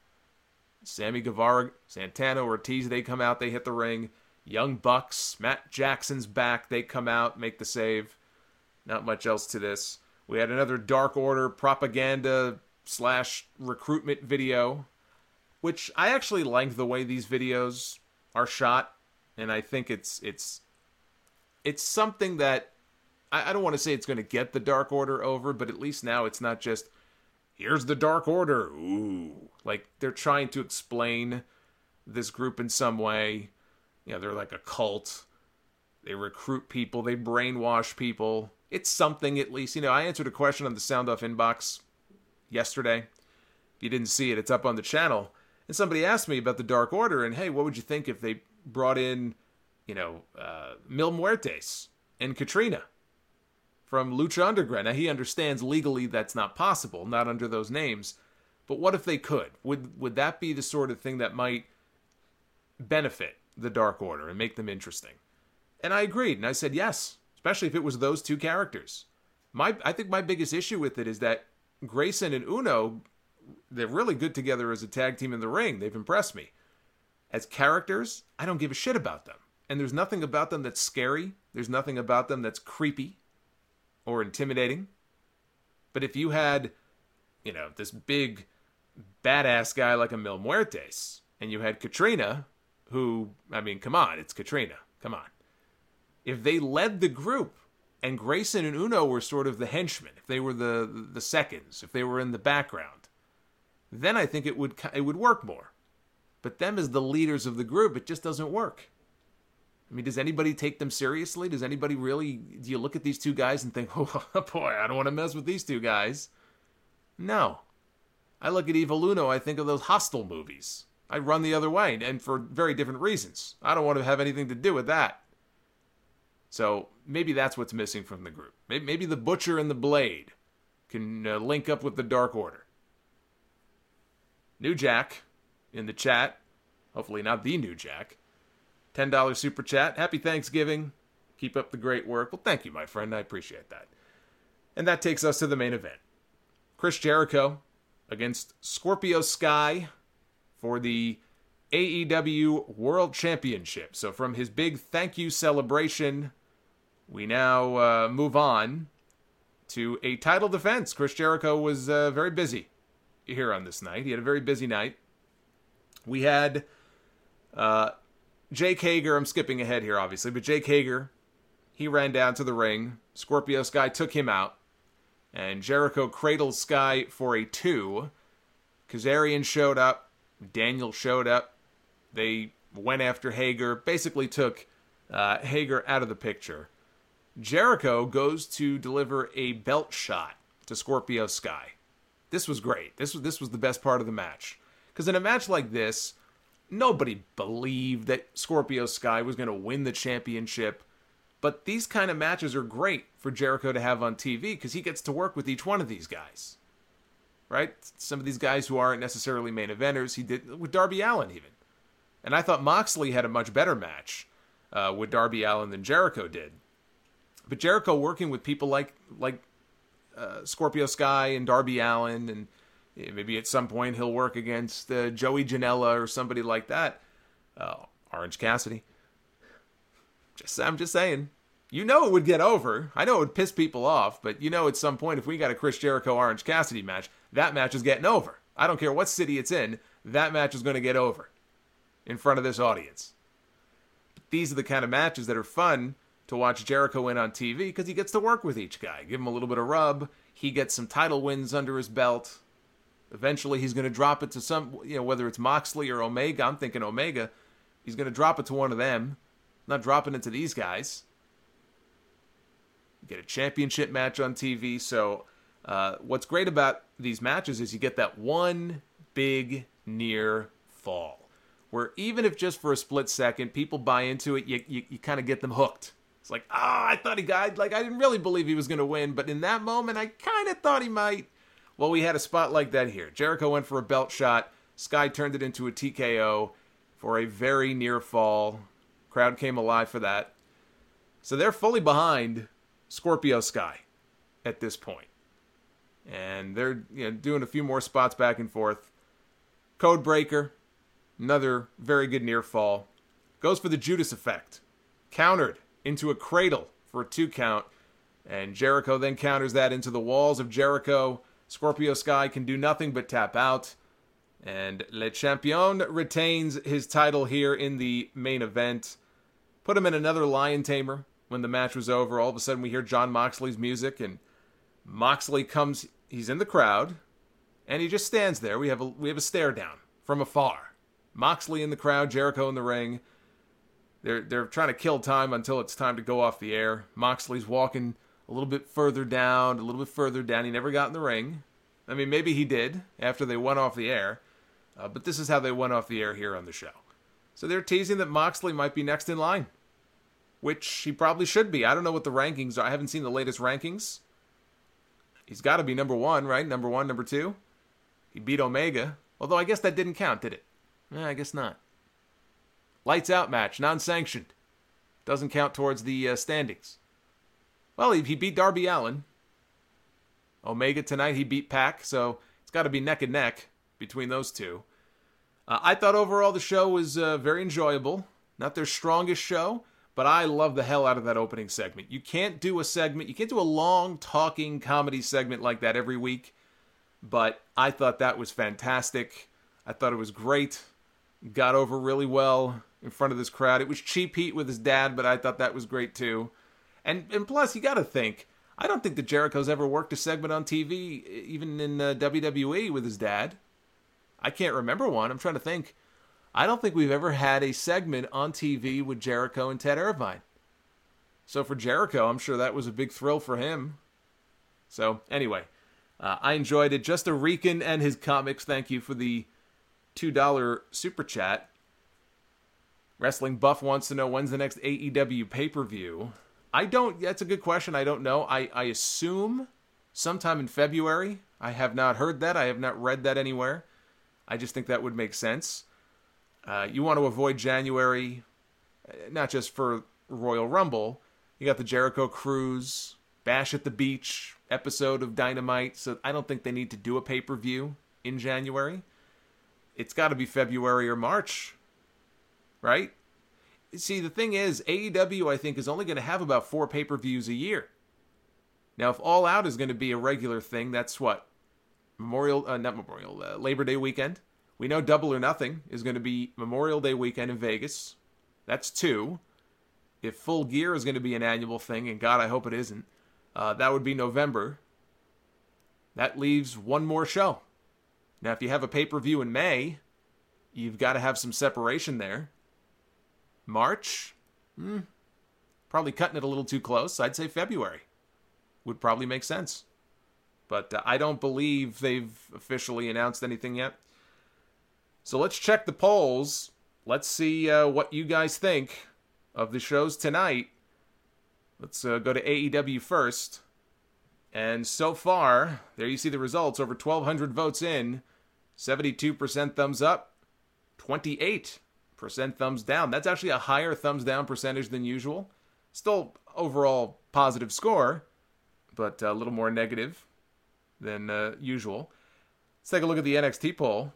Sammy Guevara, Santana, Ortiz, they come out, they hit the ring. Young Bucks, Matt Jackson's back, they come out, make the save. Not much else to this. We had another Dark Order propaganda slash recruitment video, which I actually like the way these videos are shot, and I think it's it's it's something that I, I don't want to say it's going to get the Dark Order over, but at least now it's not just here's the Dark Order. Ooh, like they're trying to explain this group in some way. You know, they're like a cult. They recruit people. They brainwash people. It's something, at least. You know, I answered a question on the Sound Off inbox yesterday. If you didn't see it, it's up on the channel. And somebody asked me about the Dark Order, and hey, what would you think if they brought in, you know, uh, Mil Muertes and Katrina from Lucha Underground? Now, he understands legally that's not possible, not under those names. But what if they could? Would would that be the sort of thing that might benefit the Dark Order and make them interesting? And I agreed, and I said yes, especially if it was those two characters. My I think my biggest issue with it is that Grayson and Uno, they're really good together as a tag team in the ring. They've impressed me. As characters, I don't give a shit about them. And there's nothing about them that's scary. There's nothing about them that's creepy or intimidating. But if you had, you know, this big badass guy like a Mil Muertes, and you had Katrina, who, I mean, come on, it's Katrina. Come on. If they led the group and Grayson and Uno were sort of the henchmen, if they were the the seconds, if they were in the background, then I think it would it would work more. But them as the leaders of the group, it just doesn't work. I mean, does anybody take them seriously? Does anybody really, do you look at these two guys and think, oh, boy, I don't want to mess with these two guys? No. I look at Evil Uno, I think of those Hostel movies. I run the other way, and for very different reasons. I don't want to have anything to do with that. So maybe that's what's missing from the group. Maybe the Butcher and the Blade can uh, link up with the Dark Order. New Jack in the chat. Hopefully not the New Jack. ten dollars super chat. Happy Thanksgiving. Keep up the great work. Well, thank you, my friend. I appreciate that. And that takes us to the main event. Chris Jericho against Scorpio Sky for the A E W World Championship. So from his big thank you celebration, we now uh, move on to a title defense. Chris Jericho was uh, very busy here on this night. He had a very busy night. We had uh, Jake Hager. I'm skipping ahead here, obviously, but Jake Hager, he ran down to the ring. Scorpio Sky took him out, and Jericho cradled Sky for a two. Kazarian showed up. Daniel showed up. They went after Hager, basically took uh, Hager out of the picture. Jericho goes to deliver a belt shot to Scorpio Sky. This was great. This was this was the best part of the match. Because in a match like this, nobody believed that Scorpio Sky was going to win the championship. But these kind of matches are great for Jericho to have on T V because he gets to work with each one of these guys. Right? Some of these guys who aren't necessarily main eventers, he did with Darby Allin even. And I thought Moxley had a much better match uh, with Darby Allin than Jericho did. But Jericho working with people like like uh, Scorpio Sky and Darby Allin, and maybe at some point he'll work against uh, Joey Janela or somebody like that. Uh, Orange Cassidy. Just I'm just saying. You know it would get over. I know it would piss people off, but you know at some point if we got a Chris Jericho Orange Cassidy match, that match is getting over. I don't care what city it's in, that match is going to get over in front of this audience. But these are the kind of matches that are fun to watch Jericho in on T V because he gets to work with each guy. Give him a little bit of rub. He gets some title wins under his belt. Eventually he's going to drop it to some, you know, whether it's Moxley or Omega. I'm thinking Omega. He's going to drop it to one of them. Not dropping it to these guys. You get a championship match on T V. So uh, what's great about these matches is you get that one big near fall. Where even if just for a split second, people buy into it, you, you, you kind of get them hooked. It's like, ah, oh, I thought he died. Like, I didn't really believe he was going to win. But in that moment, I kind of thought he might. Well, we had a spot like that here. Jericho went for a belt shot. Sky turned it into a T K O for a very near fall. Crowd came alive for that. So they're fully behind Scorpio Sky at this point. And they're you know, doing a few more spots back and forth. Codebreaker, another very good near fall. Goes for the Judas effect. Countered into a cradle for a two count. And Jericho then counters that into the walls of Jericho. Scorpio Sky can do nothing but tap out. And Le Champion retains his title here in the main event. Put him in another Lion Tamer when the match was over. All of a sudden we hear Jon Moxley's music. And Moxley comes, he's in the crowd. And he just stands there. We have a, we have a stare down from afar. Moxley in the crowd, Jericho in the ring. They're they're trying to kill time until it's time to go off the air. Moxley's walking a little bit further down, a little bit further down. He never got in the ring. I mean, maybe he did after they went off the air. Uh, but this is how they went off the air here on the show. So they're teasing that Moxley might be next in line. Which he probably should be. I don't know what the rankings are. I haven't seen the latest rankings. He's got to be number one, right? Number one, number two. He beat Omega. Although I guess that didn't count, did it? Eh, I guess not. Lights out match, non-sanctioned. Doesn't count towards the uh, standings. Well, he, he beat Darby Allin. Omega tonight, he beat Pac, so it's got to be neck and neck between those two. Uh, I thought overall the show was uh, very enjoyable. Not their strongest show, but I love the hell out of that opening segment. You can't do a segment, you can't do a long talking comedy segment like that every week, but I thought that was fantastic. I thought it was great. Got over really well in front of this crowd. It was Cheap Heat with his dad, but I thought that was great too. And and plus, you got to think, I don't think that Jericho's ever worked a segment on T V, even in uh, W W E with his dad. I can't remember one. I'm trying to think. I don't think we've ever had a segment on T V with Jericho and Ted Irvine. So for Jericho, I'm sure that was a big thrill for him. So anyway, uh, I enjoyed it. Just a Rican and his comics. Thank you for the two dollars super chat. Wrestling Buff wants to know when's the next A E W pay-per-view. I don't, that's a good question. I don't know. I, I assume sometime in February. I have not heard that. I have not read that anywhere. I just think that would make sense. Uh, you want to avoid January, not just for Royal Rumble. You got the Jericho Cruise, Bash at the Beach episode of Dynamite, so I don't think they need to do a pay-per-view in January. It's got to be February or March, right? See, the thing is, A E W, I think, is only going to have about four pay-per-views a year. Now, if All Out is going to be a regular thing, that's what? Memorial, uh, not Memorial, uh, Labor Day weekend. We know Double or Nothing is going to be Memorial Day weekend in Vegas. That's two. If Full Gear is going to be an annual thing, and God, I hope it isn't, uh, that would be November. That leaves one more show. Now, if you have a pay-per-view in May, you've got to have some separation there. March? Hmm. Probably cutting it a little too close. I'd say February would probably make sense. But uh, I don't believe they've officially announced anything yet. So let's check the polls. Let's see uh, what you guys think of the shows tonight. Let's uh, go to A E W first. And so far, there you see the results. Over twelve hundred votes in. seventy-two percent thumbs up. twenty-eight percent thumbs down. That's actually a higher thumbs down percentage than usual. Still overall positive score, but a little more negative than uh, usual. Let's take a look at the N X T poll.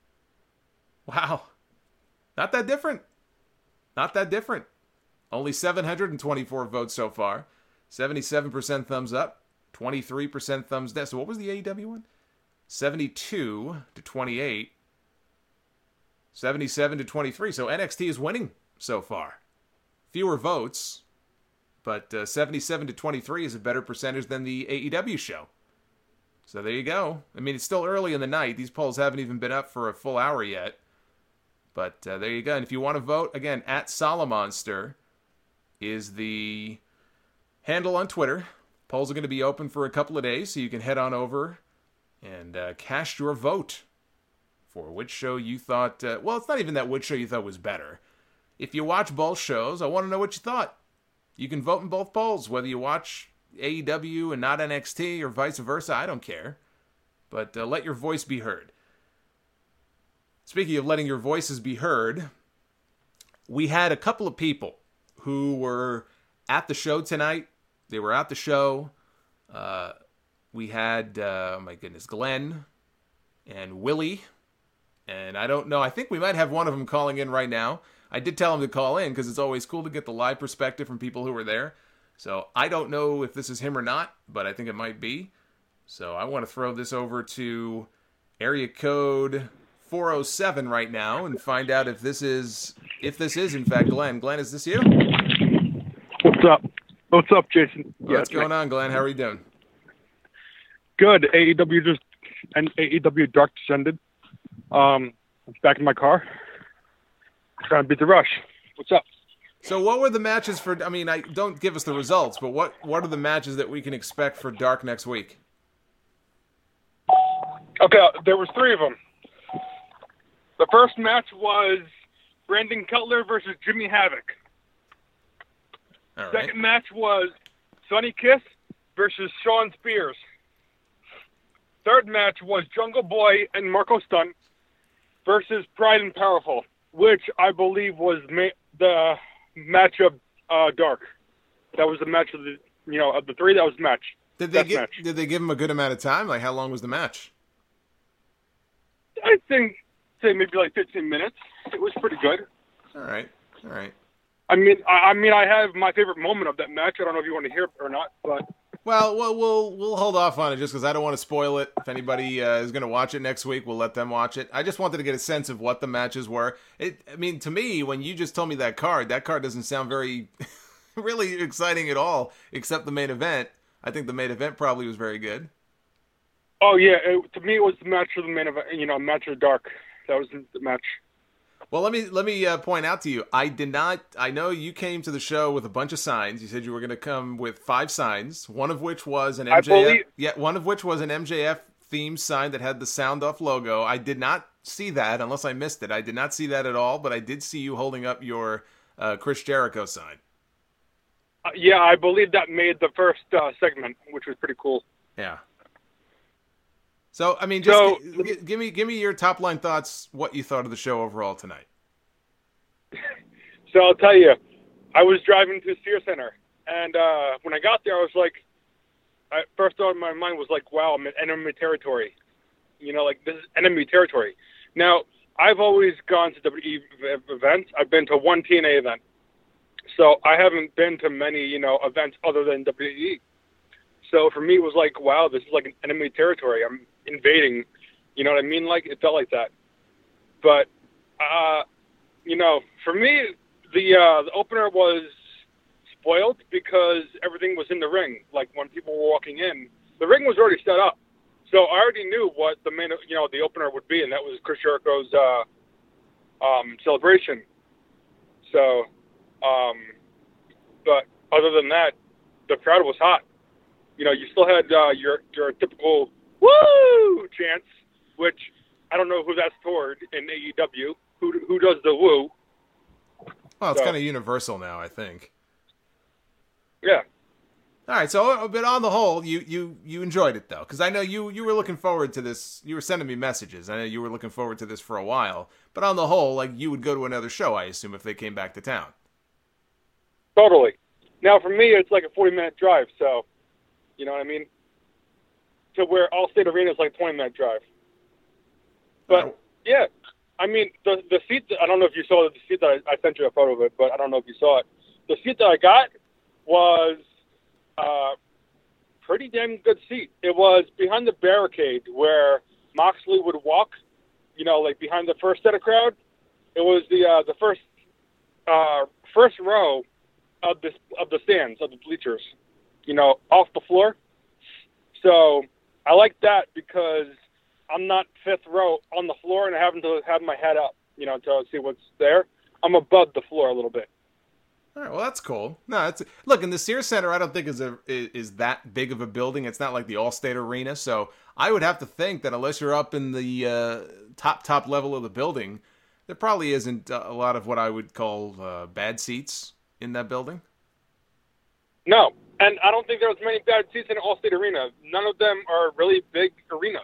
Wow. Not that different. Not that different. Only seven hundred twenty-four votes so far. seventy-seven percent thumbs up. twenty-three percent thumbs down. So what was the A E W one? seventy-two to twenty-eight. seventy-seven to twenty-three. So N X T is winning so far. Fewer votes, but uh, seventy-seven to twenty-three is a better percentage than the A E W show. So there you go. I mean, it's still early in the night. These polls haven't even been up for a full hour yet. But uh, there you go. And if you want to vote, again, at Solomonster is the handle on Twitter. Polls are going to be open for a couple of days, so you can head on over and uh, cast your vote for which show you thought, uh, well, it's not even that which show you thought was better. If you watch both shows, I want to know what you thought. You can vote in both polls, whether you watch A E W and not N X T or vice versa, I don't care. But uh, let your voice be heard. Speaking of letting your voices be heard, we had a couple of people who were at the show tonight. They were at the show. Uh, we had, uh, oh my goodness, Glenn and Willie. And I don't know, I think we might have one of them calling in right now. I did tell him to call in because it's always cool to get the live perspective from people who were there. So I don't know if this is him or not, but I think it might be. So I want to throw this over to area code four oh seven right now and find out if this is, if this is in fact Glenn. Glenn, is this you? What's up? What's up, Jason? What's yeah, going on, Glenn? How are you doing? Good. A E W just, and A E W Dark descended. Um, I'm back in my car. Trying to beat the rush. What's up? So what were the matches for, I mean, I don't give us the results, but what, what are the matches that we can expect for Dark next week? Okay, there was three of them. The first match was Brandon Cutler versus Jimmy Havoc. All right. Second match was Sonny Kiss versus Sean Spears. Third match was Jungle Boy and Marco Stunt versus Pride and Powerful, which I believe was ma- the match of uh, Dark. That was the match of the, you know, of the three. That was the match. Did they Best give, match. Did they give him a good amount of time? Like, how long was the match? I think, say maybe like fifteen minutes. It was pretty good. All right, all right. I mean, I, I mean, I have my favorite moment of that match. I don't know if you want to hear it or not, but well, well, we'll we'll hold off on it just because I don't want to spoil it. If anybody uh, is going to watch it next week, we'll let them watch it. I just wanted to get a sense of what the matches were. It, I mean, to me, when you just told me that card, that card doesn't sound very, really exciting at all, except the main event. I think the main event probably was very good. Oh yeah, it, to me it was the match of the main event. You know, match of the Dark. That was the match. Well, let me let me uh, point out to you. I did not. I know you came to the show with a bunch of signs. You said you were going to come with five signs. One of which was an M J F. believe- yeah, one of which was an M J F themed sign that had the Sound Off logo. I did not see that, unless I missed it. I did not see that at all. But I did see you holding up your uh, Chris Jericho sign. Uh, yeah, I believe that made the first uh, segment, which was pretty cool. Yeah. So, I mean, just So- g- g- give me give me your top line thoughts, what you thought of the show overall tonight. So I'll tell you, I was driving to Sears Center, and uh, when I got there, I was like, I, first thought in my mind was like, wow, I'm in enemy territory. You know, like, this is enemy territory. Now, I've always gone to W W E ev- events. I've been to one T N A event. So I haven't been to many, you know, events other than W W E. So for me, it was like, wow, this is like an enemy territory. I'm invading. You know what I mean? Like, it felt like that. But, uh, you know, for me, the uh, the opener was spoiled because everything was in the ring. Like, when people were walking in, the ring was already set up. So I already knew what the main, you know, the opener would be, and that was Chris Jericho's uh, um, celebration. So, um, but other than that, the crowd was hot. You know, you still had uh, your your typical woo chants, which I don't know who that's toward in A E W. Who who does the woo? Well, it's So- kind of universal now, I think. Yeah. All right, so but on the whole, you you you enjoyed it though, because I know you you were looking forward to this. You were sending me messages. I know you were looking forward to this for a while. But on the whole, like, you would go to another show, I assume, if they came back to town. Totally. Now, for me, it's like a forty-minute drive, so, you know what I mean? To where Allstate Arena is like a twenty-minute drive. But, Oh. yeah, I mean, the the seat, that, I don't know if you saw the seat that I, I sent you a photo of it, but I don't know if you saw it. The seat that I got was uh, pretty damn good seat. It was behind the barricade where Moxley would walk, you know, like behind the first set of crowd. It was the uh, the first uh, first row of the of the stands, of the bleachers, you know, off the floor. So I like that because I'm not fifth row on the floor and having to have my head up, you know, to see what's there. I'm above the floor a little bit. All right, well, that's cool. No, it's look, in the Sears Center, I don't think is a is, is that big of a building. It's not like the Allstate Arena, so I would have to think that unless you're up in the uh, top top level of the building, there probably isn't a lot of what I would call uh, bad seats in that building. No, and I don't think there was many bad seats in Allstate Arena. None of them are really big arenas.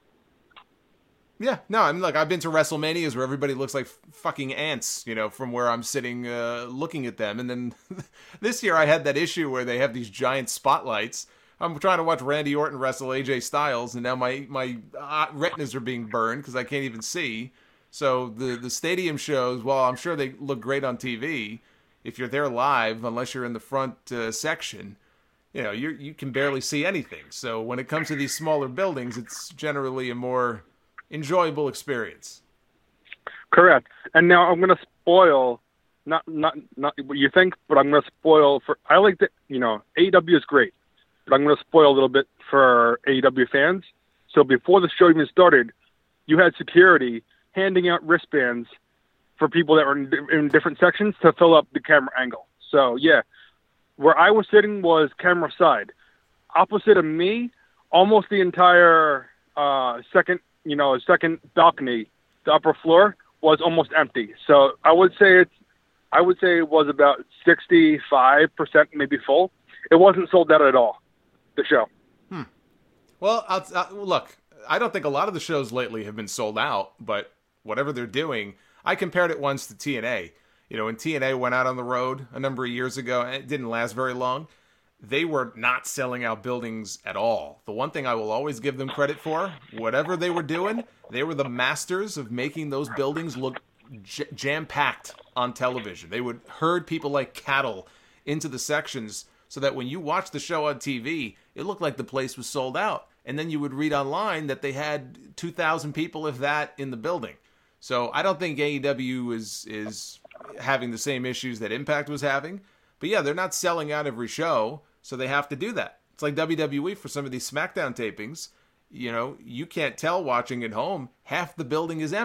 Yeah, no, I mean, look, I've been to WrestleManias where everybody looks like f- fucking ants, you know, from where I'm sitting uh, looking at them. And then this year I had that issue where they have these giant spotlights. I'm trying to watch Randy Orton wrestle A J Styles, and now my, my uh, retinas are being burned because I can't even see. So the, the stadium shows, well, I'm sure they look great on T V. If you're there live, unless you're in the front uh, section, you know, you you can barely see anything. So when it comes to these smaller buildings, it's generally a more enjoyable experience. Correct. And now I'm going to spoil, not not not what you think, but I'm going to spoil for. I like that. You know, A E W is great, but I'm going to spoil a little bit for A E W fans. So before the show even started, you had security handing out wristbands for people that were in, in different sections to fill up the camera angle. So yeah, where I was sitting was camera side, opposite of me, almost the entire uh, second. You know, second balcony, the upper floor was almost empty. So I would say it's, I would say it was about sixty-five percent maybe full. It wasn't sold out at all, the show. Hmm. Well, I'll, I'll, look, I don't think a lot of the shows lately have been sold out, but whatever they're doing, I compared it once to T N A. You know, when T N A went out on the road a number of years ago, and it didn't last very long, they were not selling out buildings at all. The one thing I will always give them credit for, whatever they were doing, they were the masters of making those buildings look j- jam-packed on television. They would herd people like cattle into the sections so that when you watched the show on T V, it looked like the place was sold out. And then you would read online that they had two thousand people, if that, in the building. So I don't think A E W is is having the same issues that Impact was having. But yeah, they're not selling out every show, so they have to do that. It's like W W E for some of these SmackDown tapings. You know, you can't tell watching at home. Half the building is empty.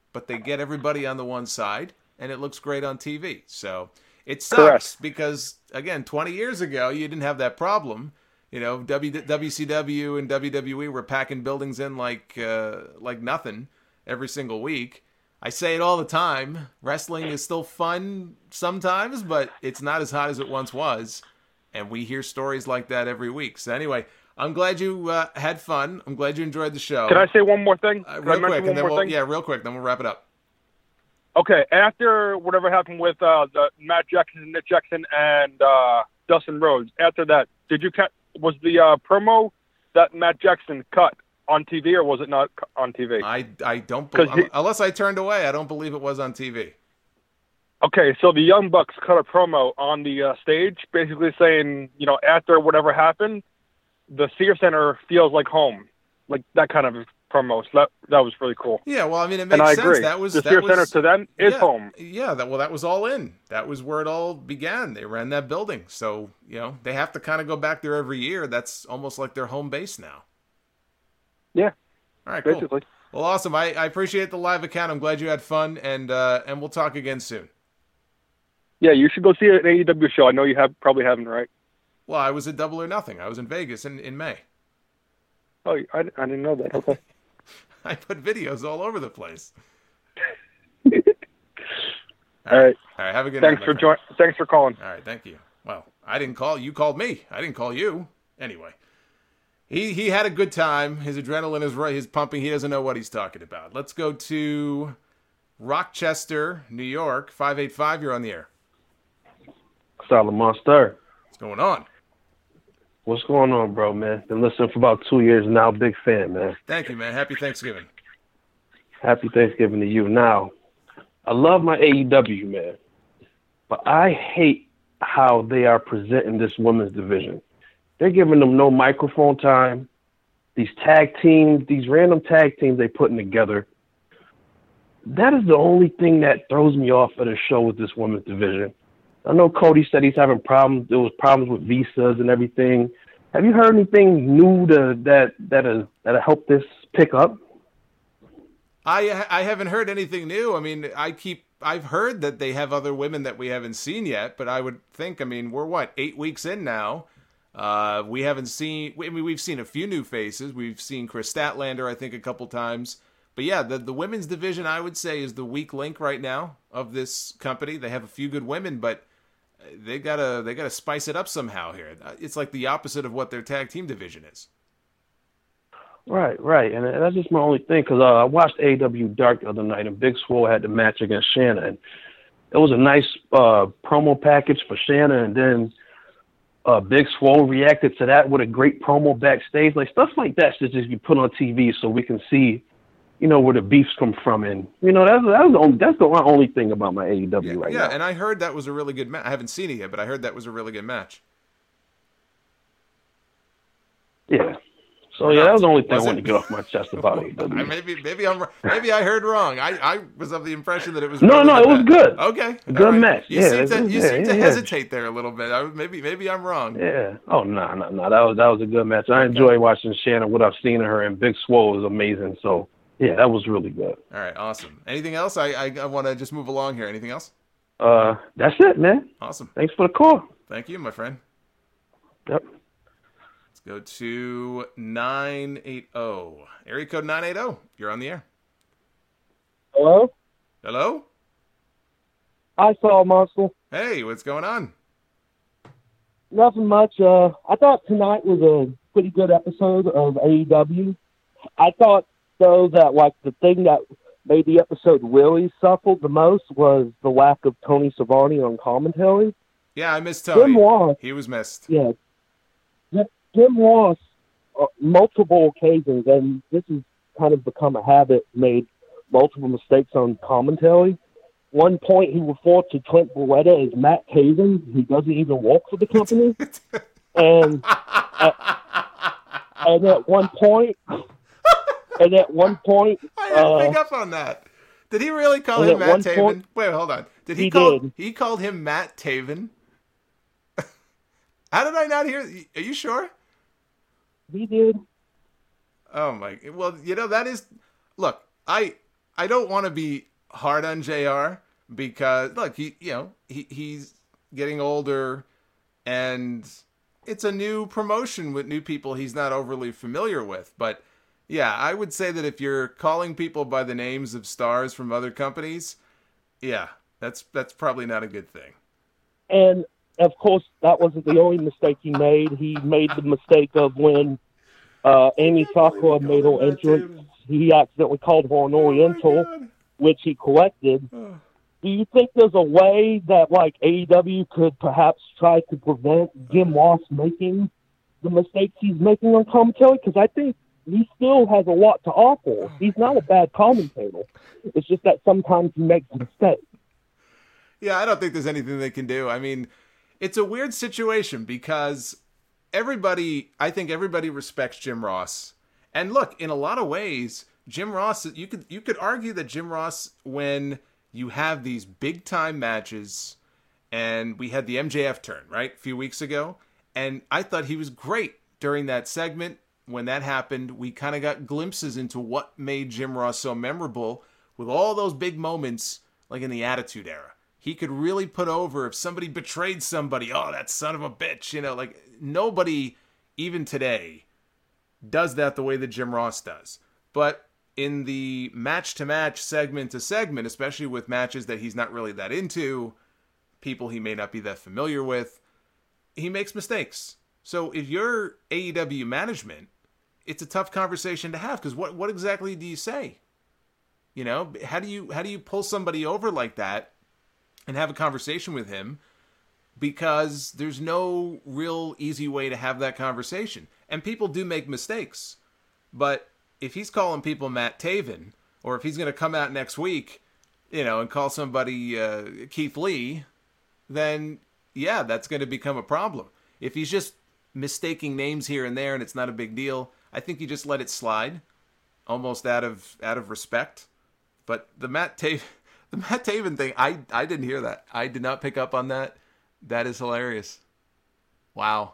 but they get everybody on the one side, and it looks great on T V. So it sucks Correct. because, again, twenty years ago, you didn't have that problem. You know, w- WCW and W W E were packing buildings in like uh, like nothing every single week. I say it all the time. Wrestling is still fun sometimes, but it's not as hot as it once was. And we hear stories like that every week. So anyway, I'm glad you uh, had fun. I'm glad you enjoyed the show. Can I say one more thing? Uh, Can real I mention quick, and one then more we'll, thing? yeah, real quick, then we'll wrap it up. Okay, after whatever happened with uh, the Matt Jackson, Nick Jackson, and uh, Dustin Rhodes, after that, did you cut? Was the uh, promo that Matt Jackson cut on T V, or was it not cu- on T V? I, I don't, be- 'Cause he- unless I turned away, I don't believe it was on T V. Okay, so the Young Bucks cut a promo on the uh, stage, basically saying, you know, after whatever happened, the Sears Center feels like home, like that kind of promo. So that that was really cool. Yeah, well, I mean, it And makes I sense. agree. That was the that Sears was, Center to them is yeah, home. Yeah, that well, that was all in. That was where it all began. They ran that building, so you know they have to kind of go back there every year. That's almost like their home base now. Yeah, All right, cool. basically. Well, awesome. I, I appreciate the live account. I'm glad you had fun, and uh, and we'll talk again soon. Yeah, you should go see an A E W show. I know you have probably haven't, right? Well, I was at Double or Nothing. I was in Vegas in, in May. Oh, I, I didn't know that. Okay. I put videos all over the place. All right. All right. Have a good Thanks night. for my friend. join- Thanks for calling. All right. Thank you. Well, I didn't call you. Called me. I didn't call you. Anyway, he he had a good time. His adrenaline is right. He's pumping. He doesn't know what he's talking about. Let's go to Rochester, New York. Five eight five. You're on the air. Solid Monster. What's going on? What's going on, bro, man? Been listening for about two years now. Big fan, man. Thank you, man. Happy Thanksgiving. Happy Thanksgiving to you. Now, I love my A E W, man, but I hate how they are presenting this women's division. They're giving them no microphone time. These tag teams, these random tag teams they putting together, that is the only thing that throws me off of the show with this women's division. I know Cody said he's having problems. There was problems with visas and everything. Have you heard anything new to, that that has that helped this pick up? I I haven't heard anything new. I mean, I keep I've heard that they have other women that we haven't seen yet, but I would think, I mean, we're what, eight weeks in now. Uh, we haven't seen. I mean, we've seen a few new faces. We've seen Chris Statlander, I think, a couple times. But yeah, the the women's division, I would say, is the weak link right now of this company. They have a few good women, but they gotta they gotta spice it up somehow here. It's like the opposite of what their tag team division is. Right, right, and that's just my only thing because uh, I watched A E W Dark the other night, and Big Swole had the match against Shanna, and it was a nice uh, promo package for Shanna, and then uh, Big Swole reacted to that with a great promo backstage. Like stuff like that should just be put on T V so we can see, you know, where the beefs come from, and you know that's that's the only, that's the only thing about my A E W Yeah, right yeah, now. and I heard that was a really good match. I haven't seen it yet, but I heard that was a really good match. Yeah. So yeah, that was the only thing Was I wanted it? to get off my chest about A E W. I, maybe maybe I'm maybe I heard wrong. I, I was of the impression that it was No, really no, good it was match. good. Okay, Good all right. match. You Yeah, seem it to was- you yeah, seem to yeah, yeah. hesitate there a little bit. I, maybe maybe I'm wrong. Yeah. Oh no, no, no. That was that was a good match. I enjoy watching Shannon. What I've seen of her, and Big Swole is amazing. So yeah, that was really good. All right, awesome. Anything else? I I, I want to just move along here. Anything else? Uh, that's it, man. Awesome. Thanks for the call. Thank you, my friend. Yep. Let's go to nine eight zero. Area code nine eight zero. You're on the air. Hello? Hello? I saw Monster. Hey, what's going on? Nothing much. Uh, I thought tonight was a pretty good episode of A E W. I thought, though, that like the thing that made the episode really suffer the most was the lack of Tony Schiavone on commentary. Yeah, I missed Jim Tony. Ross, He was missed. yeah, Jim Ross, uh, multiple occasions, and this has kind of become a habit, made multiple mistakes on commentary. One point, he referred to Trent Beretta as Matt Taven. He doesn't even work for the company. and at, and at one point, and at one point, I didn't uh, pick up on that. Did he really call and him at Matt one Taven? point- Wait, hold on. Did he, He call did. he called him Matt Taven? How did I not hear? Are you sure? he did. Oh my! Well, you know that is. Look, I I don't want to be hard on J R because look, he you know he he's getting older, and it's a new promotion with new people he's not overly familiar with. But yeah, I would say that if you're calling people by the names of stars from other companies, yeah, that's that's probably not a good thing. And of course, that wasn't the only mistake he made. He made the mistake of when uh, Amy Sakura made her entrance, he accidentally called her an Oriental, oh which he corrected. Oh. Do you think there's a way that, like, A E W could perhaps try to prevent Jim Ross making the mistakes he's making on commentary? Because I think he still has a lot to offer. He's not a bad commentator. It's just that sometimes he makes mistakes. Yeah, I don't think there's anything they can do. I mean, it's a weird situation because everybody, I think everybody respects Jim Ross. And look, in a lot of ways, Jim Ross, you could you could argue that Jim Ross, when you have these big time matches, and we had the M J F turn, right, a few weeks ago, and I thought he was great during that segment. When that happened, we kind of got glimpses into what made Jim Ross so memorable with all those big moments, like in the Attitude Era. He could really put over if somebody betrayed somebody. Oh, that son of a bitch. You know, like nobody, even today, does that the way that Jim Ross does. But in the match-to-match, segment-to-segment, especially with matches that he's not really that into, people he may not be that familiar with, he makes mistakes. So if you're A E W management, it's a tough conversation to have, because what, what exactly do you say? You know, how do you how do you pull somebody over like that and have a conversation with him? Because there's no real easy way to have that conversation. And people do make mistakes. But if he's calling people Matt Taven, or if he's going to come out next week, you know, and call somebody uh, Keith Lee, then yeah, that's going to become a problem. If he's just mistaking names here and there and it's not a big deal, I think you just let it slide, almost out of out of respect. But the Matt Taven, the Matt Taven thing, I I didn't hear that. I did not pick up on that. That is hilarious. Wow.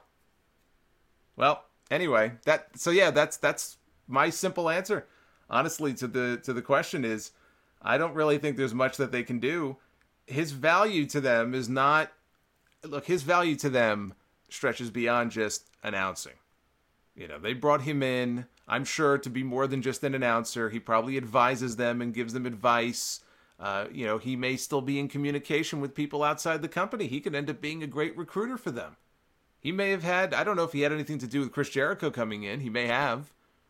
Well, anyway, that so yeah, that's that's my simple answer. Honestly, to the to the question is, I don't really think there's much that they can do. His value to them is not look, his value to them stretches beyond just announcing. You know, they brought him in, I'm sure, to be more than just an announcer. He probably advises them and gives them advice. Uh, you know, he may still be in communication with people outside the company. He could end up being a great recruiter for them. He may have had, I don't know if he had anything to do with Chris Jericho coming in. He may have.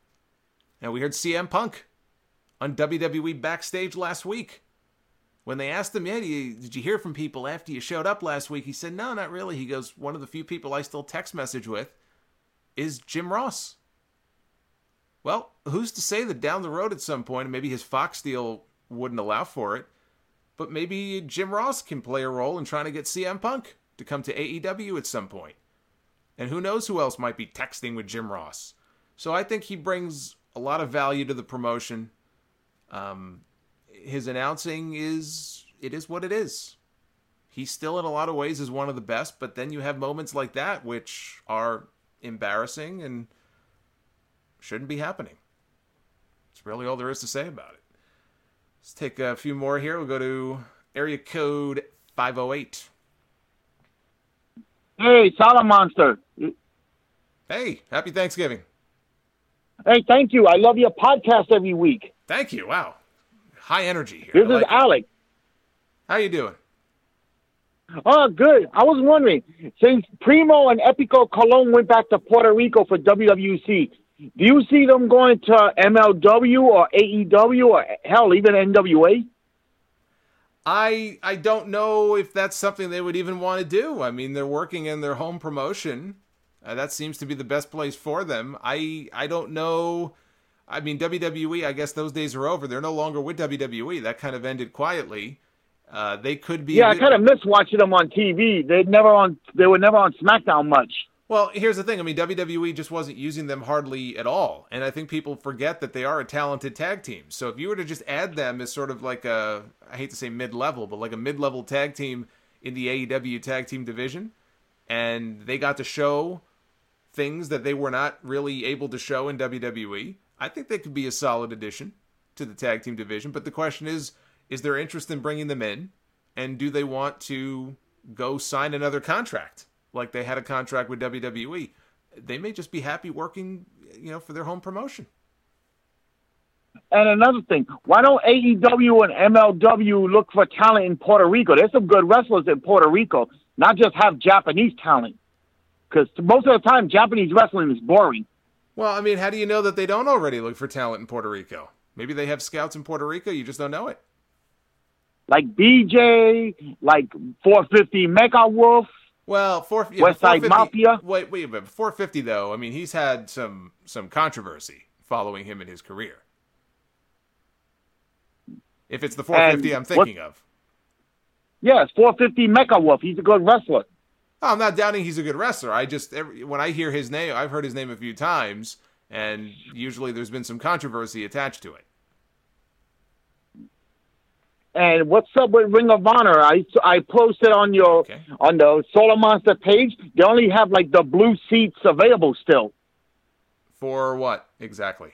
And we heard C M Punk on W W E Backstage last week. When they asked him, yeah, did you, did you hear from people after you showed up last week? He said, no, not really. He goes, one of the few people I still text message with is Jim Ross. Well, who's to say that down the road at some point, maybe his Fox deal wouldn't allow for it, but maybe Jim Ross can play a role in trying to get C M Punk to come to A E W at some point. And who knows who else might be texting with Jim Ross. So I think he brings a lot of value to the promotion. Um, his announcing is, it is what it is. He still in a lot of ways is one of the best, but then you have moments like that which are embarrassing and shouldn't be happening. That's really all there is to say about it. Let's take a few more here. We'll go to area code five oh eight. Hey, Solid Monster. Hey, happy Thanksgiving. Hey, thank you. I love your podcast every week. Thank you. Wow. High energy here. This I is like it. Alec. How you doing? Oh, good. I was wondering, since Primo and Epico Colon went back to Puerto Rico for W W C, do you see them going to M L W or A E W or, hell, even N W A? I I don't know if that's something they would even want to do. I mean, they're working in their home promotion. Uh, that seems to be the best place for them. I I don't know. I mean, W W E, I guess those days are over. They're no longer with W W E. That kind of ended quietly. Uh, they could be. Yeah, bit... I kind of miss watching them on T V. They never on. They were never on SmackDown much. Well, here's the thing. I mean, W W E just wasn't using them hardly at all. And I think people forget that they are a talented tag team. So if you were to just add them as sort of like a, I hate to say mid-level, but like a mid-level tag team in the A E W tag team division, and they got to show things that they were not really able to show in W W E, I think they could be a solid addition. to the tag team division. But the question is, is there interest in bringing them in? And do they want to go sign another contract like they had a contract with W W E? They may just be happy working, you know, for their home promotion. And another thing, why don't A E W and M L W look for talent in Puerto Rico? There's some good wrestlers in Puerto Rico, not just have Japanese talent. Because most of the time, Japanese wrestling is boring. Well, I mean, how do you know that they don't already look for talent in Puerto Rico? Maybe they have scouts in Puerto Rico, you just don't know it. Like B J, like four fifty Mega Wolf. Well, four, yeah, West Side Mafia. Wait, wait a minute. four fifty, though, I mean, he's had some some controversy following him in his career. If it's the four fifty and I'm thinking what, of. Yes, four fifty Mecha Wolf. He's a good wrestler. Oh, I'm not doubting he's a good wrestler. I just, every, when I hear his name, I've heard his name a few times, and usually there's been some controversy attached to it. And what's up with Ring of Honor? I, I posted on your okay. on the Solar Monster page. They only have like the blue seats available still. For what exactly?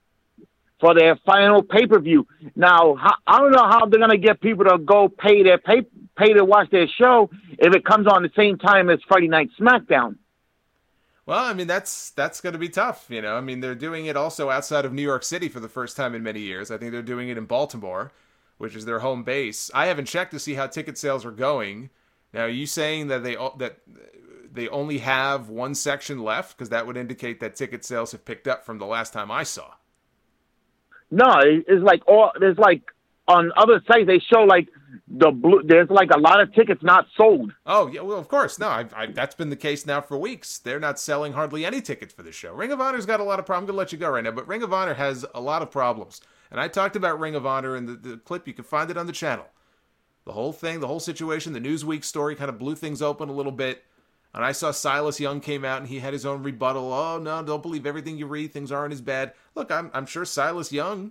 For their final pay-per-view. Now, I don't know how they're going to get people to go pay their pay, pay to watch their show if it comes on the same time as Friday Night SmackDown. Well, I mean, that's that's going to be tough, you know. I mean, they're doing it also outside of New York City for the first time in many years. I think they're doing it in Baltimore, which is their home base. I haven't checked to see how ticket sales are going. Now, are you saying that they that they only have one section left? Because that would indicate that ticket sales have picked up from the last time I saw. No, it's like all there's like on other sites they show like the blue. There's like a lot of tickets not sold. Oh yeah, well of course no. I, I, that's been the case now for weeks. They're not selling hardly any tickets for the show. Ring of Honor's got a lot of problems. I'm gonna let you go right now, but Ring of Honor has a lot of problems. And I talked about Ring of Honor in the, the clip. You can find it on the channel. The whole thing, the whole situation, the Newsweek story kind of blew things open a little bit. And I saw Silas Young came out and he had his own rebuttal. Oh, no, don't believe everything you read. Things aren't as bad. Look, I'm I'm sure Silas Young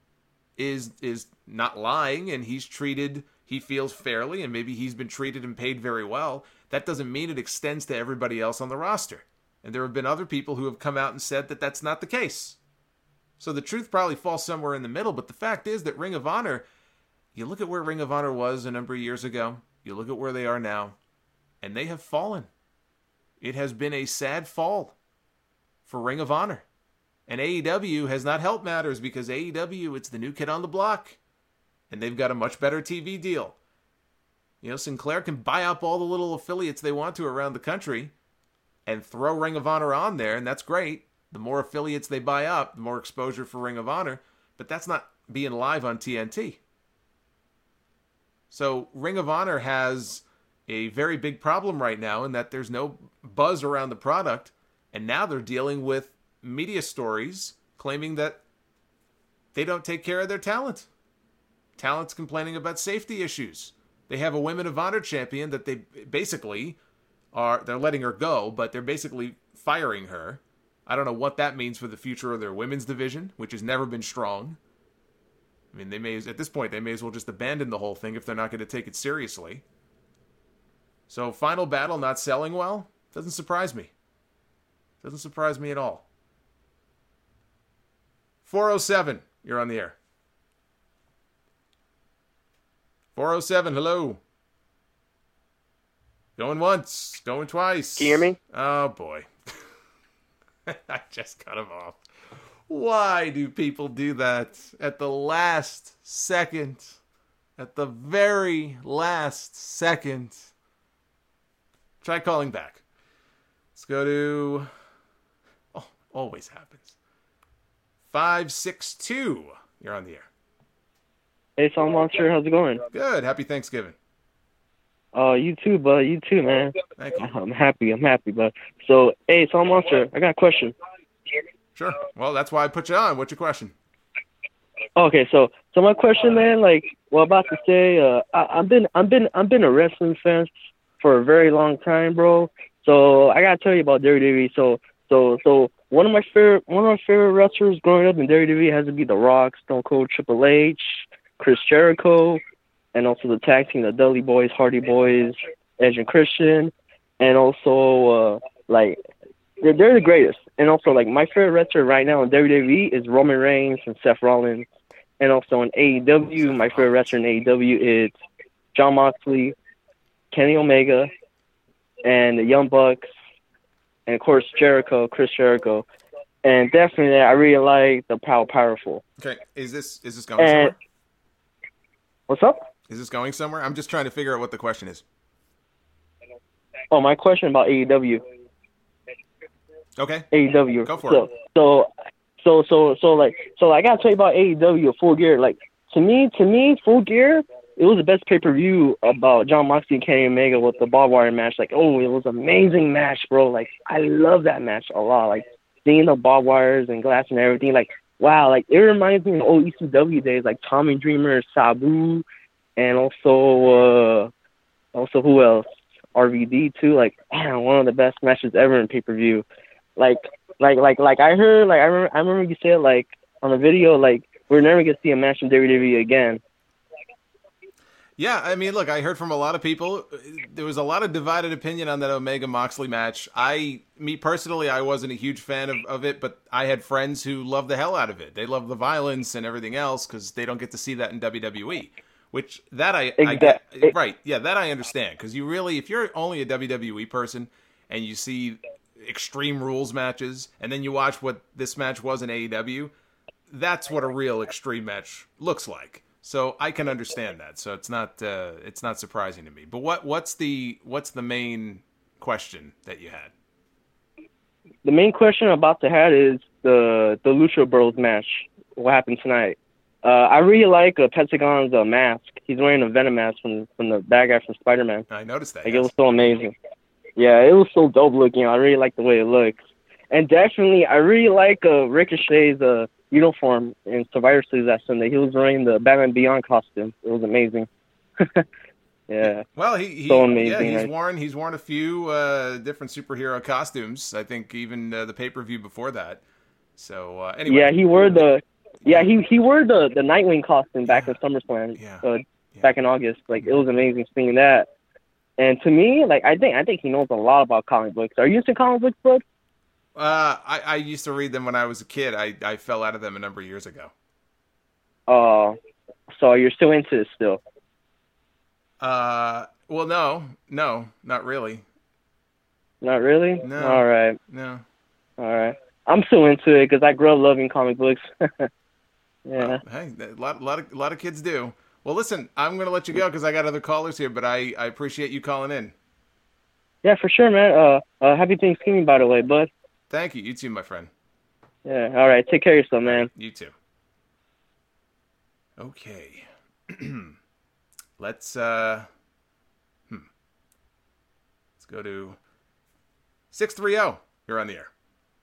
is is not lying and he's treated, he feels fairly, and maybe he's been treated and paid very well. That doesn't mean it extends to everybody else on the roster. And there have been other people who have come out and said that that's not the case. So the truth probably falls somewhere in the middle. But the fact is that Ring of Honor, you look at where Ring of Honor was a number of years ago, you look at where they are now, and they have fallen. It has been a sad fall for Ring of Honor. And A E W has not helped matters because A E W, it's the new kid on the block. And they've got a much better T V deal. You know, Sinclair can buy up all the little affiliates they want to around the country and throw Ring of Honor on there, and that's great. The more affiliates they buy up, the more exposure for Ring of Honor. But that's not being live on T N T. So Ring of Honor has a very big problem right now in that there's no buzz around the product. And now they're dealing with media stories claiming that they don't take care of their talent. Talent's complaining about safety issues. They have a Women of Honor champion that they basically are, they're letting her go, but they're basically firing her. I don't know what that means for the future of their women's division, which has never been strong. I mean, they may, at this point, they may as well just abandon the whole thing if they're not going to take it seriously. So, Final Battle not selling well? Doesn't surprise me. Doesn't surprise me at all. four oh seven, you're on the air. four oh seven, hello. Going once, going twice. Can you hear me? Oh, boy. I just cut him off. Why do people do that at the last second? At the very last second. Try calling back. Let's go to... Oh, always happens. five six two. You're on the air. Hey, Soul Monster. How's it going? Good. Happy Thanksgiving. Uh, you too, bud. You too, man. Thank you. I'm happy. I'm happy, bud. So, hey, Soul Monster, I got a question. Sure. Well, that's why I put you on. What's your question? Okay, so so my question, man, like, well, I'm about to say, uh, I, I've been I've been I've been a wrestling fan for a very long time, bro. So I gotta tell you about W W E. So so so one of my favorite one of my favorite wrestlers growing up in W W E has to be The Rock, Stone Cold, Triple H, Chris Jericho, and also the tag team, the Dudley Boys, Hardy Boys, Edge and Christian, and also uh, like they're they're the greatest. And also like my favorite wrestler right now in W W E is Roman Reigns and Seth Rollins. And also in A E W, my favorite wrestler in A E W is Jon Moxley, Kenny Omega, and the Young Bucks, and of course Jericho, Chris Jericho. And definitely, I really like the Power Powerful. Okay, is this is this going And somewhere? what's up? Is this going somewhere? I'm just trying to figure out what the question is. Oh, my question about A E W. Okay, A E W. Go for so, it. So, so, so, so, like, so I gotta tell you about A E W Full Gear. Like, to me, to me, Full Gear, it was the best pay per view about Jon Moxley and Kenny Omega with the barbed wire match. Like, oh, it was an amazing match, bro. Like, I love that match a lot. Like, seeing the barbed wires and glass and everything. Like, wow. Like, it reminds me of old E C W days, like Tommy Dreamer, Sabu, and also, uh, also who else? R V D too. Like, man, one of the best matches ever in pay per view. Like, like, like, like I heard, like I remember, I remember you said like on the video, like we're never gonna see a match in W W E again. Yeah, I mean, look, I heard from a lot of people. There was a lot of divided opinion on that Omega Moxley match. I, me personally, I wasn't a huge fan of, of it, but I had friends who loved the hell out of it. They love the violence and everything else because they don't get to see that in W W E. Which that I, I get, Exact- right? Yeah, that I understand because you really, if you're only a W W E person and you see Extreme Rules matches and then you watch what this match was in A E W, that's what a real extreme match looks like. So I can understand that. So it's not uh, it's not surprising to me. But what what's the what's the main question that you had? The main question I'm about to have is the the Lucha Bros match. What happened tonight? Uh, I really like uh, Pentagon's uh, mask. He's wearing a Venom mask from from the bad guy from Spider-Man. I noticed that. Like, yes. it was so amazing. Yeah, it was so dope looking. I really like the way it looks. And definitely, I really like uh, Ricochet's uh, uniform in Survivor Series that Sunday. He was wearing the Batman Beyond costume. It was amazing. Yeah. Well, he, he So amazing, yeah, he's right? worn he's worn a few uh, different superhero costumes. I think even uh, the pay per view before that. So uh, anyway, Yeah, he wore the yeah he he wore the the Nightwing costume back in SummerSlam. Yeah. Uh, Yeah. back in August. Like, it was amazing seeing that. And to me, like, I think I think he knows a lot about comic books. Are you into comic books, bud? Uh, I, I used to read them when I was a kid. I, I fell out of them a number of years ago. Oh, so you're still into it still? Uh, well, no, no, not really. Not really? No. All right. No. All right. I'm still into it because I grew up loving comic books. Yeah. Hey, a lot, lot of, a lot of kids do. Well, listen, I'm going to let you go because I got other callers here, but I, I appreciate you calling in. Yeah, for sure, man. Uh, uh, happy Thanksgiving, by the way, bud. Thank you. You too, my friend. Yeah. All right. Take care of yourself, man. You too. Okay. Let's, uh, hmm. Let's go to six three zero. You're on the air.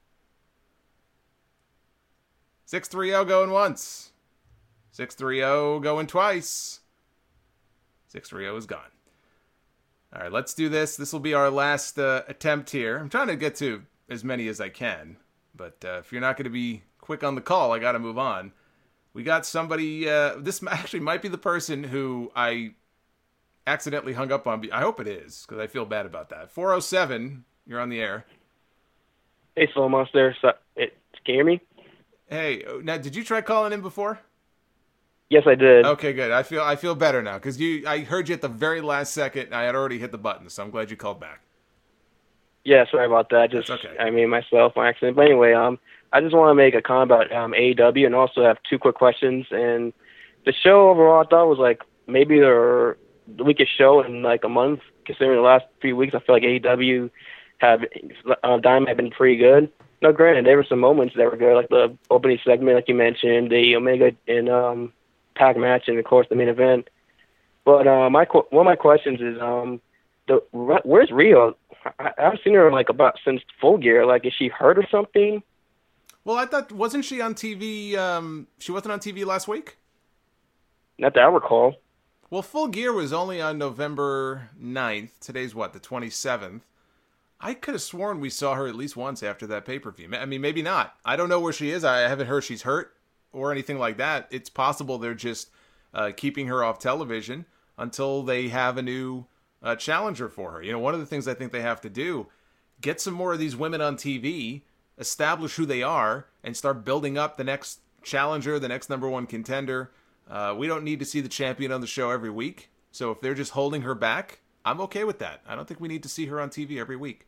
six three zero going once. six three zero going twice. six three zero is gone. All right, let's do this. This will be our last uh, attempt here. I'm trying to get to as many as I can, but uh, if you're not going to be quick on the call, I got to move on. We got somebody, uh, this actually might be the person who I accidentally hung up on. I hope it is, because I feel bad about that. four oh seven, you're on the air. Hey, Slow Monster. So, it, can you hear me? Hey, now, did you try calling in before? Yes, I did. Okay, good. I feel I feel better now, because you I heard you at the very last second, and I had already hit the button, so I'm glad you called back. Yeah, sorry about that. Just That's okay. I made myself my accident. But anyway, um, I just want to make a comment about um, A E W and also have two quick questions. And the show overall, I thought was like maybe their the weakest show in like a month, considering the last few weeks. I feel like A E W have uh, Dynamite have been pretty good. No, granted, there were some moments that were good, like the opening segment, like you mentioned, the Omega and um, Pac match, and of course the main event. But uh, my one of my questions is, um, the where's Rio? I, I haven't seen her like about since Full Gear. Like, is she hurt or something? Well, I thought, wasn't she on T V? Um, she wasn't on T V last week? Not that I recall. Well, Full Gear was only on November ninth. Today's what, the twenty-seventh? I could have sworn we saw her at least once after that pay-per-view. I mean, maybe not. I don't know where she is. I haven't heard she's hurt or anything like that. It's possible they're just uh, keeping her off television until they have a new uh, challenger for her. You know, one of the things I think they have to do, get some more of these women on T V, establish who they are, and start building up the next challenger, the next number one contender. Uh, we don't need to see the champion on the show every week. So if they're just holding her back, I'm okay with that. I don't think we need to see her on T V every week.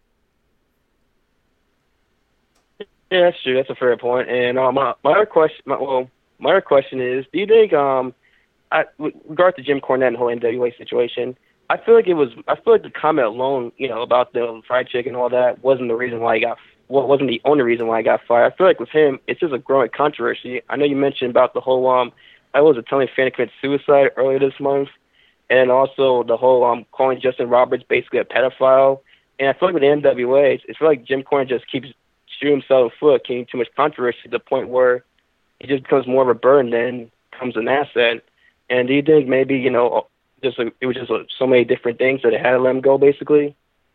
Yeah, that's true. That's a fair point. And uh, my my other question, my, well, my other question is, do you think, um, I, with regard to Jim Cornette and the whole N W A situation, I feel like it was, I feel like the comment alone, you know, about the fried chicken and all that wasn't the reason why he got, well, wasn't the only reason why he got fired. I feel like with him, it's just a growing controversy. I know you mentioned about the whole, um, I was telling a fan to commit suicide earlier this month, and also the whole um calling Justin Roberts basically a pedophile. And I feel like with the N W A, it's, it's like Jim Cornette just keeps shooting himself in the foot, getting too much controversy to the point where it just becomes more of a burden than becomes an asset. And do you think maybe, you know, just like, it was just like, so many different things that it had to let him go, basically?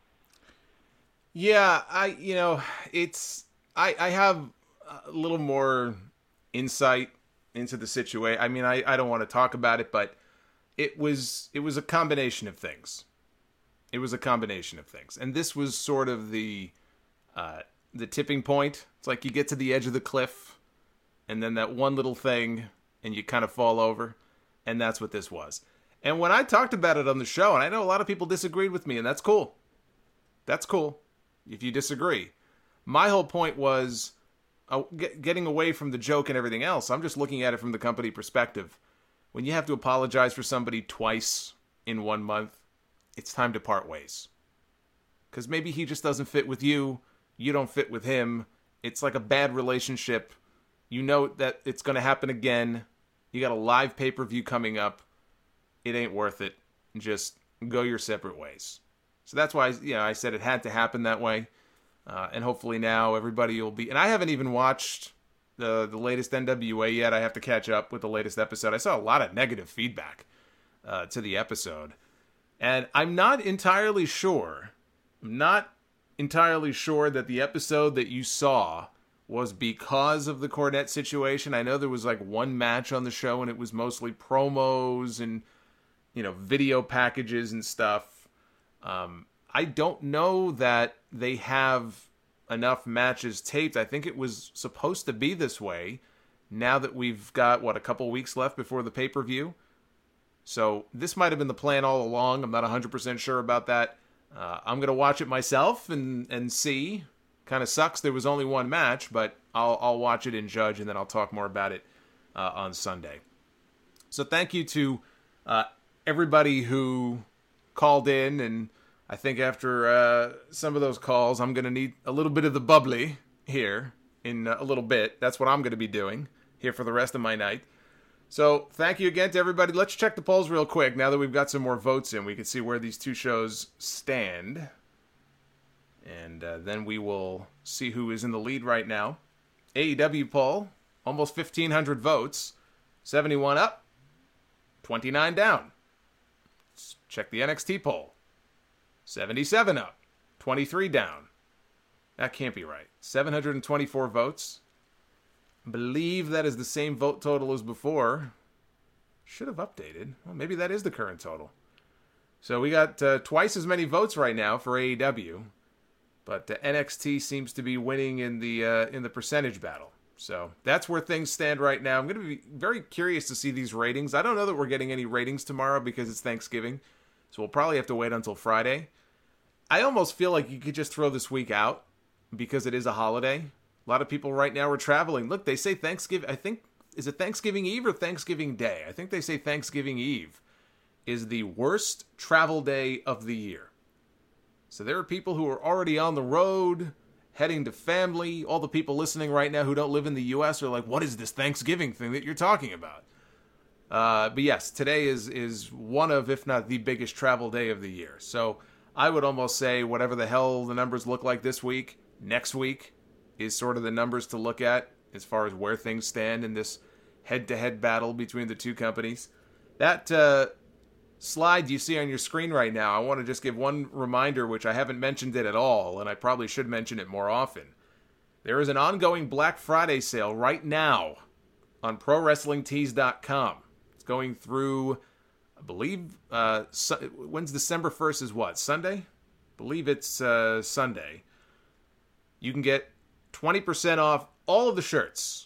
Yeah, I, you know, it's, I, I have a little more insight into the situation. I mean, I, I don't want to talk about it, but it was, it was a combination of things. It was a combination of things. And this was sort of the, uh, the tipping point. It's like you get to the edge of the cliff, and then that one little thing, and you kind of fall over. And that's what this was. And when I talked about it on the show, and I know a lot of people disagreed with me, and that's cool. That's cool if you disagree. My whole point was uh, get, getting away from the joke and everything else. I'm just looking at it from the company perspective. When you have to apologize for somebody twice in one month, it's time to part ways. Because maybe he just doesn't fit with you. You don't fit with him. It's like a bad relationship. You know that it's going to happen again. You got a live pay-per-view coming up. It ain't worth it. Just go your separate ways. So that's why, you know, I said it had to happen that way. Uh, and hopefully now everybody will be... And I haven't even watched the the latest N W A yet. I have to catch up with the latest episode. I saw a lot of negative feedback uh, to the episode. And I'm not entirely sure... I'm not entirely sure that the episode that you saw was because of the Cornette situation. I know there was like one match on the show and it was mostly promos and, you know, video packages and stuff. Um, I don't know that they have enough matches taped. I think it was supposed to be this way now that we've got, what, a couple weeks left before the pay-per-view. So this might have been the plan all along. I'm not one hundred percent sure about that. Uh, I'm going to watch it myself and, and see. Kind of sucks there was only one match, but I'll I'll watch it and judge, and then I'll talk more about it uh, on Sunday. So thank you to uh, everybody who called in, and I think after uh, some of those calls, I'm going to need a little bit of the bubbly here in a little bit. That's what I'm going to be doing here for the rest of my night. So thank you again to everybody. Let's check the polls real quick. Now that we've got some more votes in, we can see where these two shows stand. And uh, then we will see who is in the lead right now. A E W poll, almost fifteen hundred votes. seventy-one up, twenty-nine down. Let's check the N X T poll. seventy-seven up, twenty-three down. That can't be right. seven hundred twenty-four votes. I believe that is the same vote total as before. Should have updated. Well, maybe that is the current total. So we got uh, twice as many votes right now for A E W. But uh, N X T seems to be winning in the uh, in the percentage battle. So that's where things stand right now. I'm going to be very curious to see these ratings. I don't know that we're getting any ratings tomorrow because it's Thanksgiving. So we'll probably have to wait until Friday. I almost feel like you could just throw this week out because it is a holiday. A lot of people right now are traveling. Look, they say Thanksgiving. I think, is it Thanksgiving Eve or Thanksgiving Day? I think they say Thanksgiving Eve is the worst travel day of the year. So there are people who are already on the road, heading to family. All the people listening right now who don't live in the U S are like, what is this Thanksgiving thing that you're talking about? Uh, but yes, today is is one of, if not the biggest travel day of the year. So I would almost say whatever the hell the numbers look like this week, next week is sort of the numbers to look at as far as where things stand in this head-to-head battle between the two companies. That uh, slide you see on your screen right now, I want to just give one reminder, which I haven't mentioned it at all, and I probably should mention it more often. There is an ongoing Black Friday sale right now on Pro Wrestling Tees dot com. It's going through, I believe, uh, su- when's December first is what, Sunday? I believe it's uh, Sunday. You can get twenty percent off all of the shirts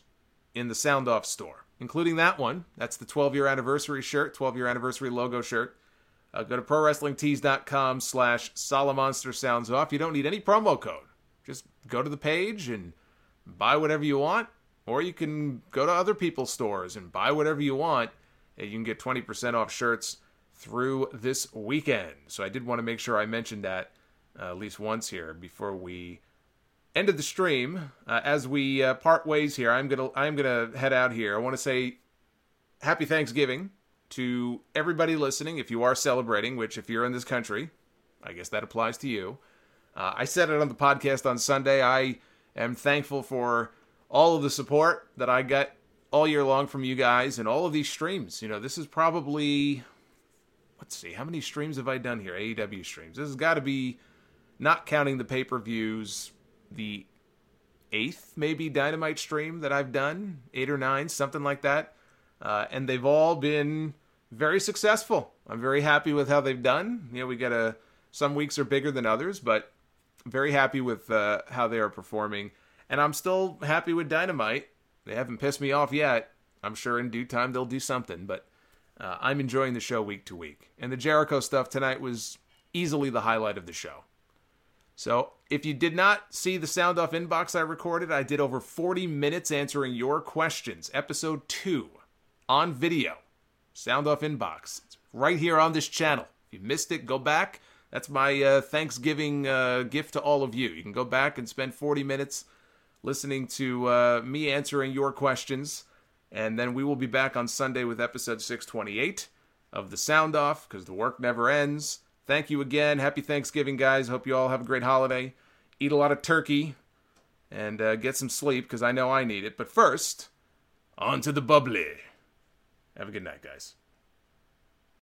in the Sound Off store, including that one. That's the twelve-year anniversary shirt, twelve-year anniversary logo shirt. Uh, go to ProWrestlingTees.com slash Salamonster Sounds Off. You don't need any promo code. Just go to the page and buy whatever you want, or you can go to other people's stores and buy whatever you want, and you can get twenty percent off shirts through this weekend. So I did want to make sure I mentioned that uh, at least once here before we ended the stream. Uh, as we uh, part ways here, I'm gonna I'm gonna head out here. I want to say happy Thanksgiving to everybody listening. If you are celebrating, which if you're in this country, I guess that applies to you. Uh, I said it on the podcast on Sunday. I am thankful for all of the support that I got all year long from you guys and all of these streams. You know, this is probably, let's see, how many streams have I done here? A E W streams. This has got to be, not counting the pay-per-views, the eighth maybe Dynamite stream that I've done, eight or nine, something like that. Uh, and they've all been very successful. I'm very happy with how they've done. You know, we got a, some weeks are bigger than others, but very happy with uh, how they are performing. And I'm still happy with Dynamite. They haven't pissed me off yet. I'm sure in due time they'll do something, but uh, I'm enjoying the show week to week. And the Jericho stuff tonight was easily the highlight of the show. So if you did not see the Sound Off inbox I recorded, I did over forty minutes answering your questions. Episode two on video. Sound Off inbox. It's right here on this channel. If you missed it, go back. That's my uh, Thanksgiving uh, gift to all of you. You can go back and spend forty minutes listening to uh, me answering your questions. And then we will be back on Sunday with episode six twenty-eight of the Sound Off, because the work never ends. Thank you again. Happy Thanksgiving, guys. Hope you all have a great holiday. Eat a lot of turkey and uh, get some sleep, because I know I need it. But first, on to the bubbly. Have a good night, guys.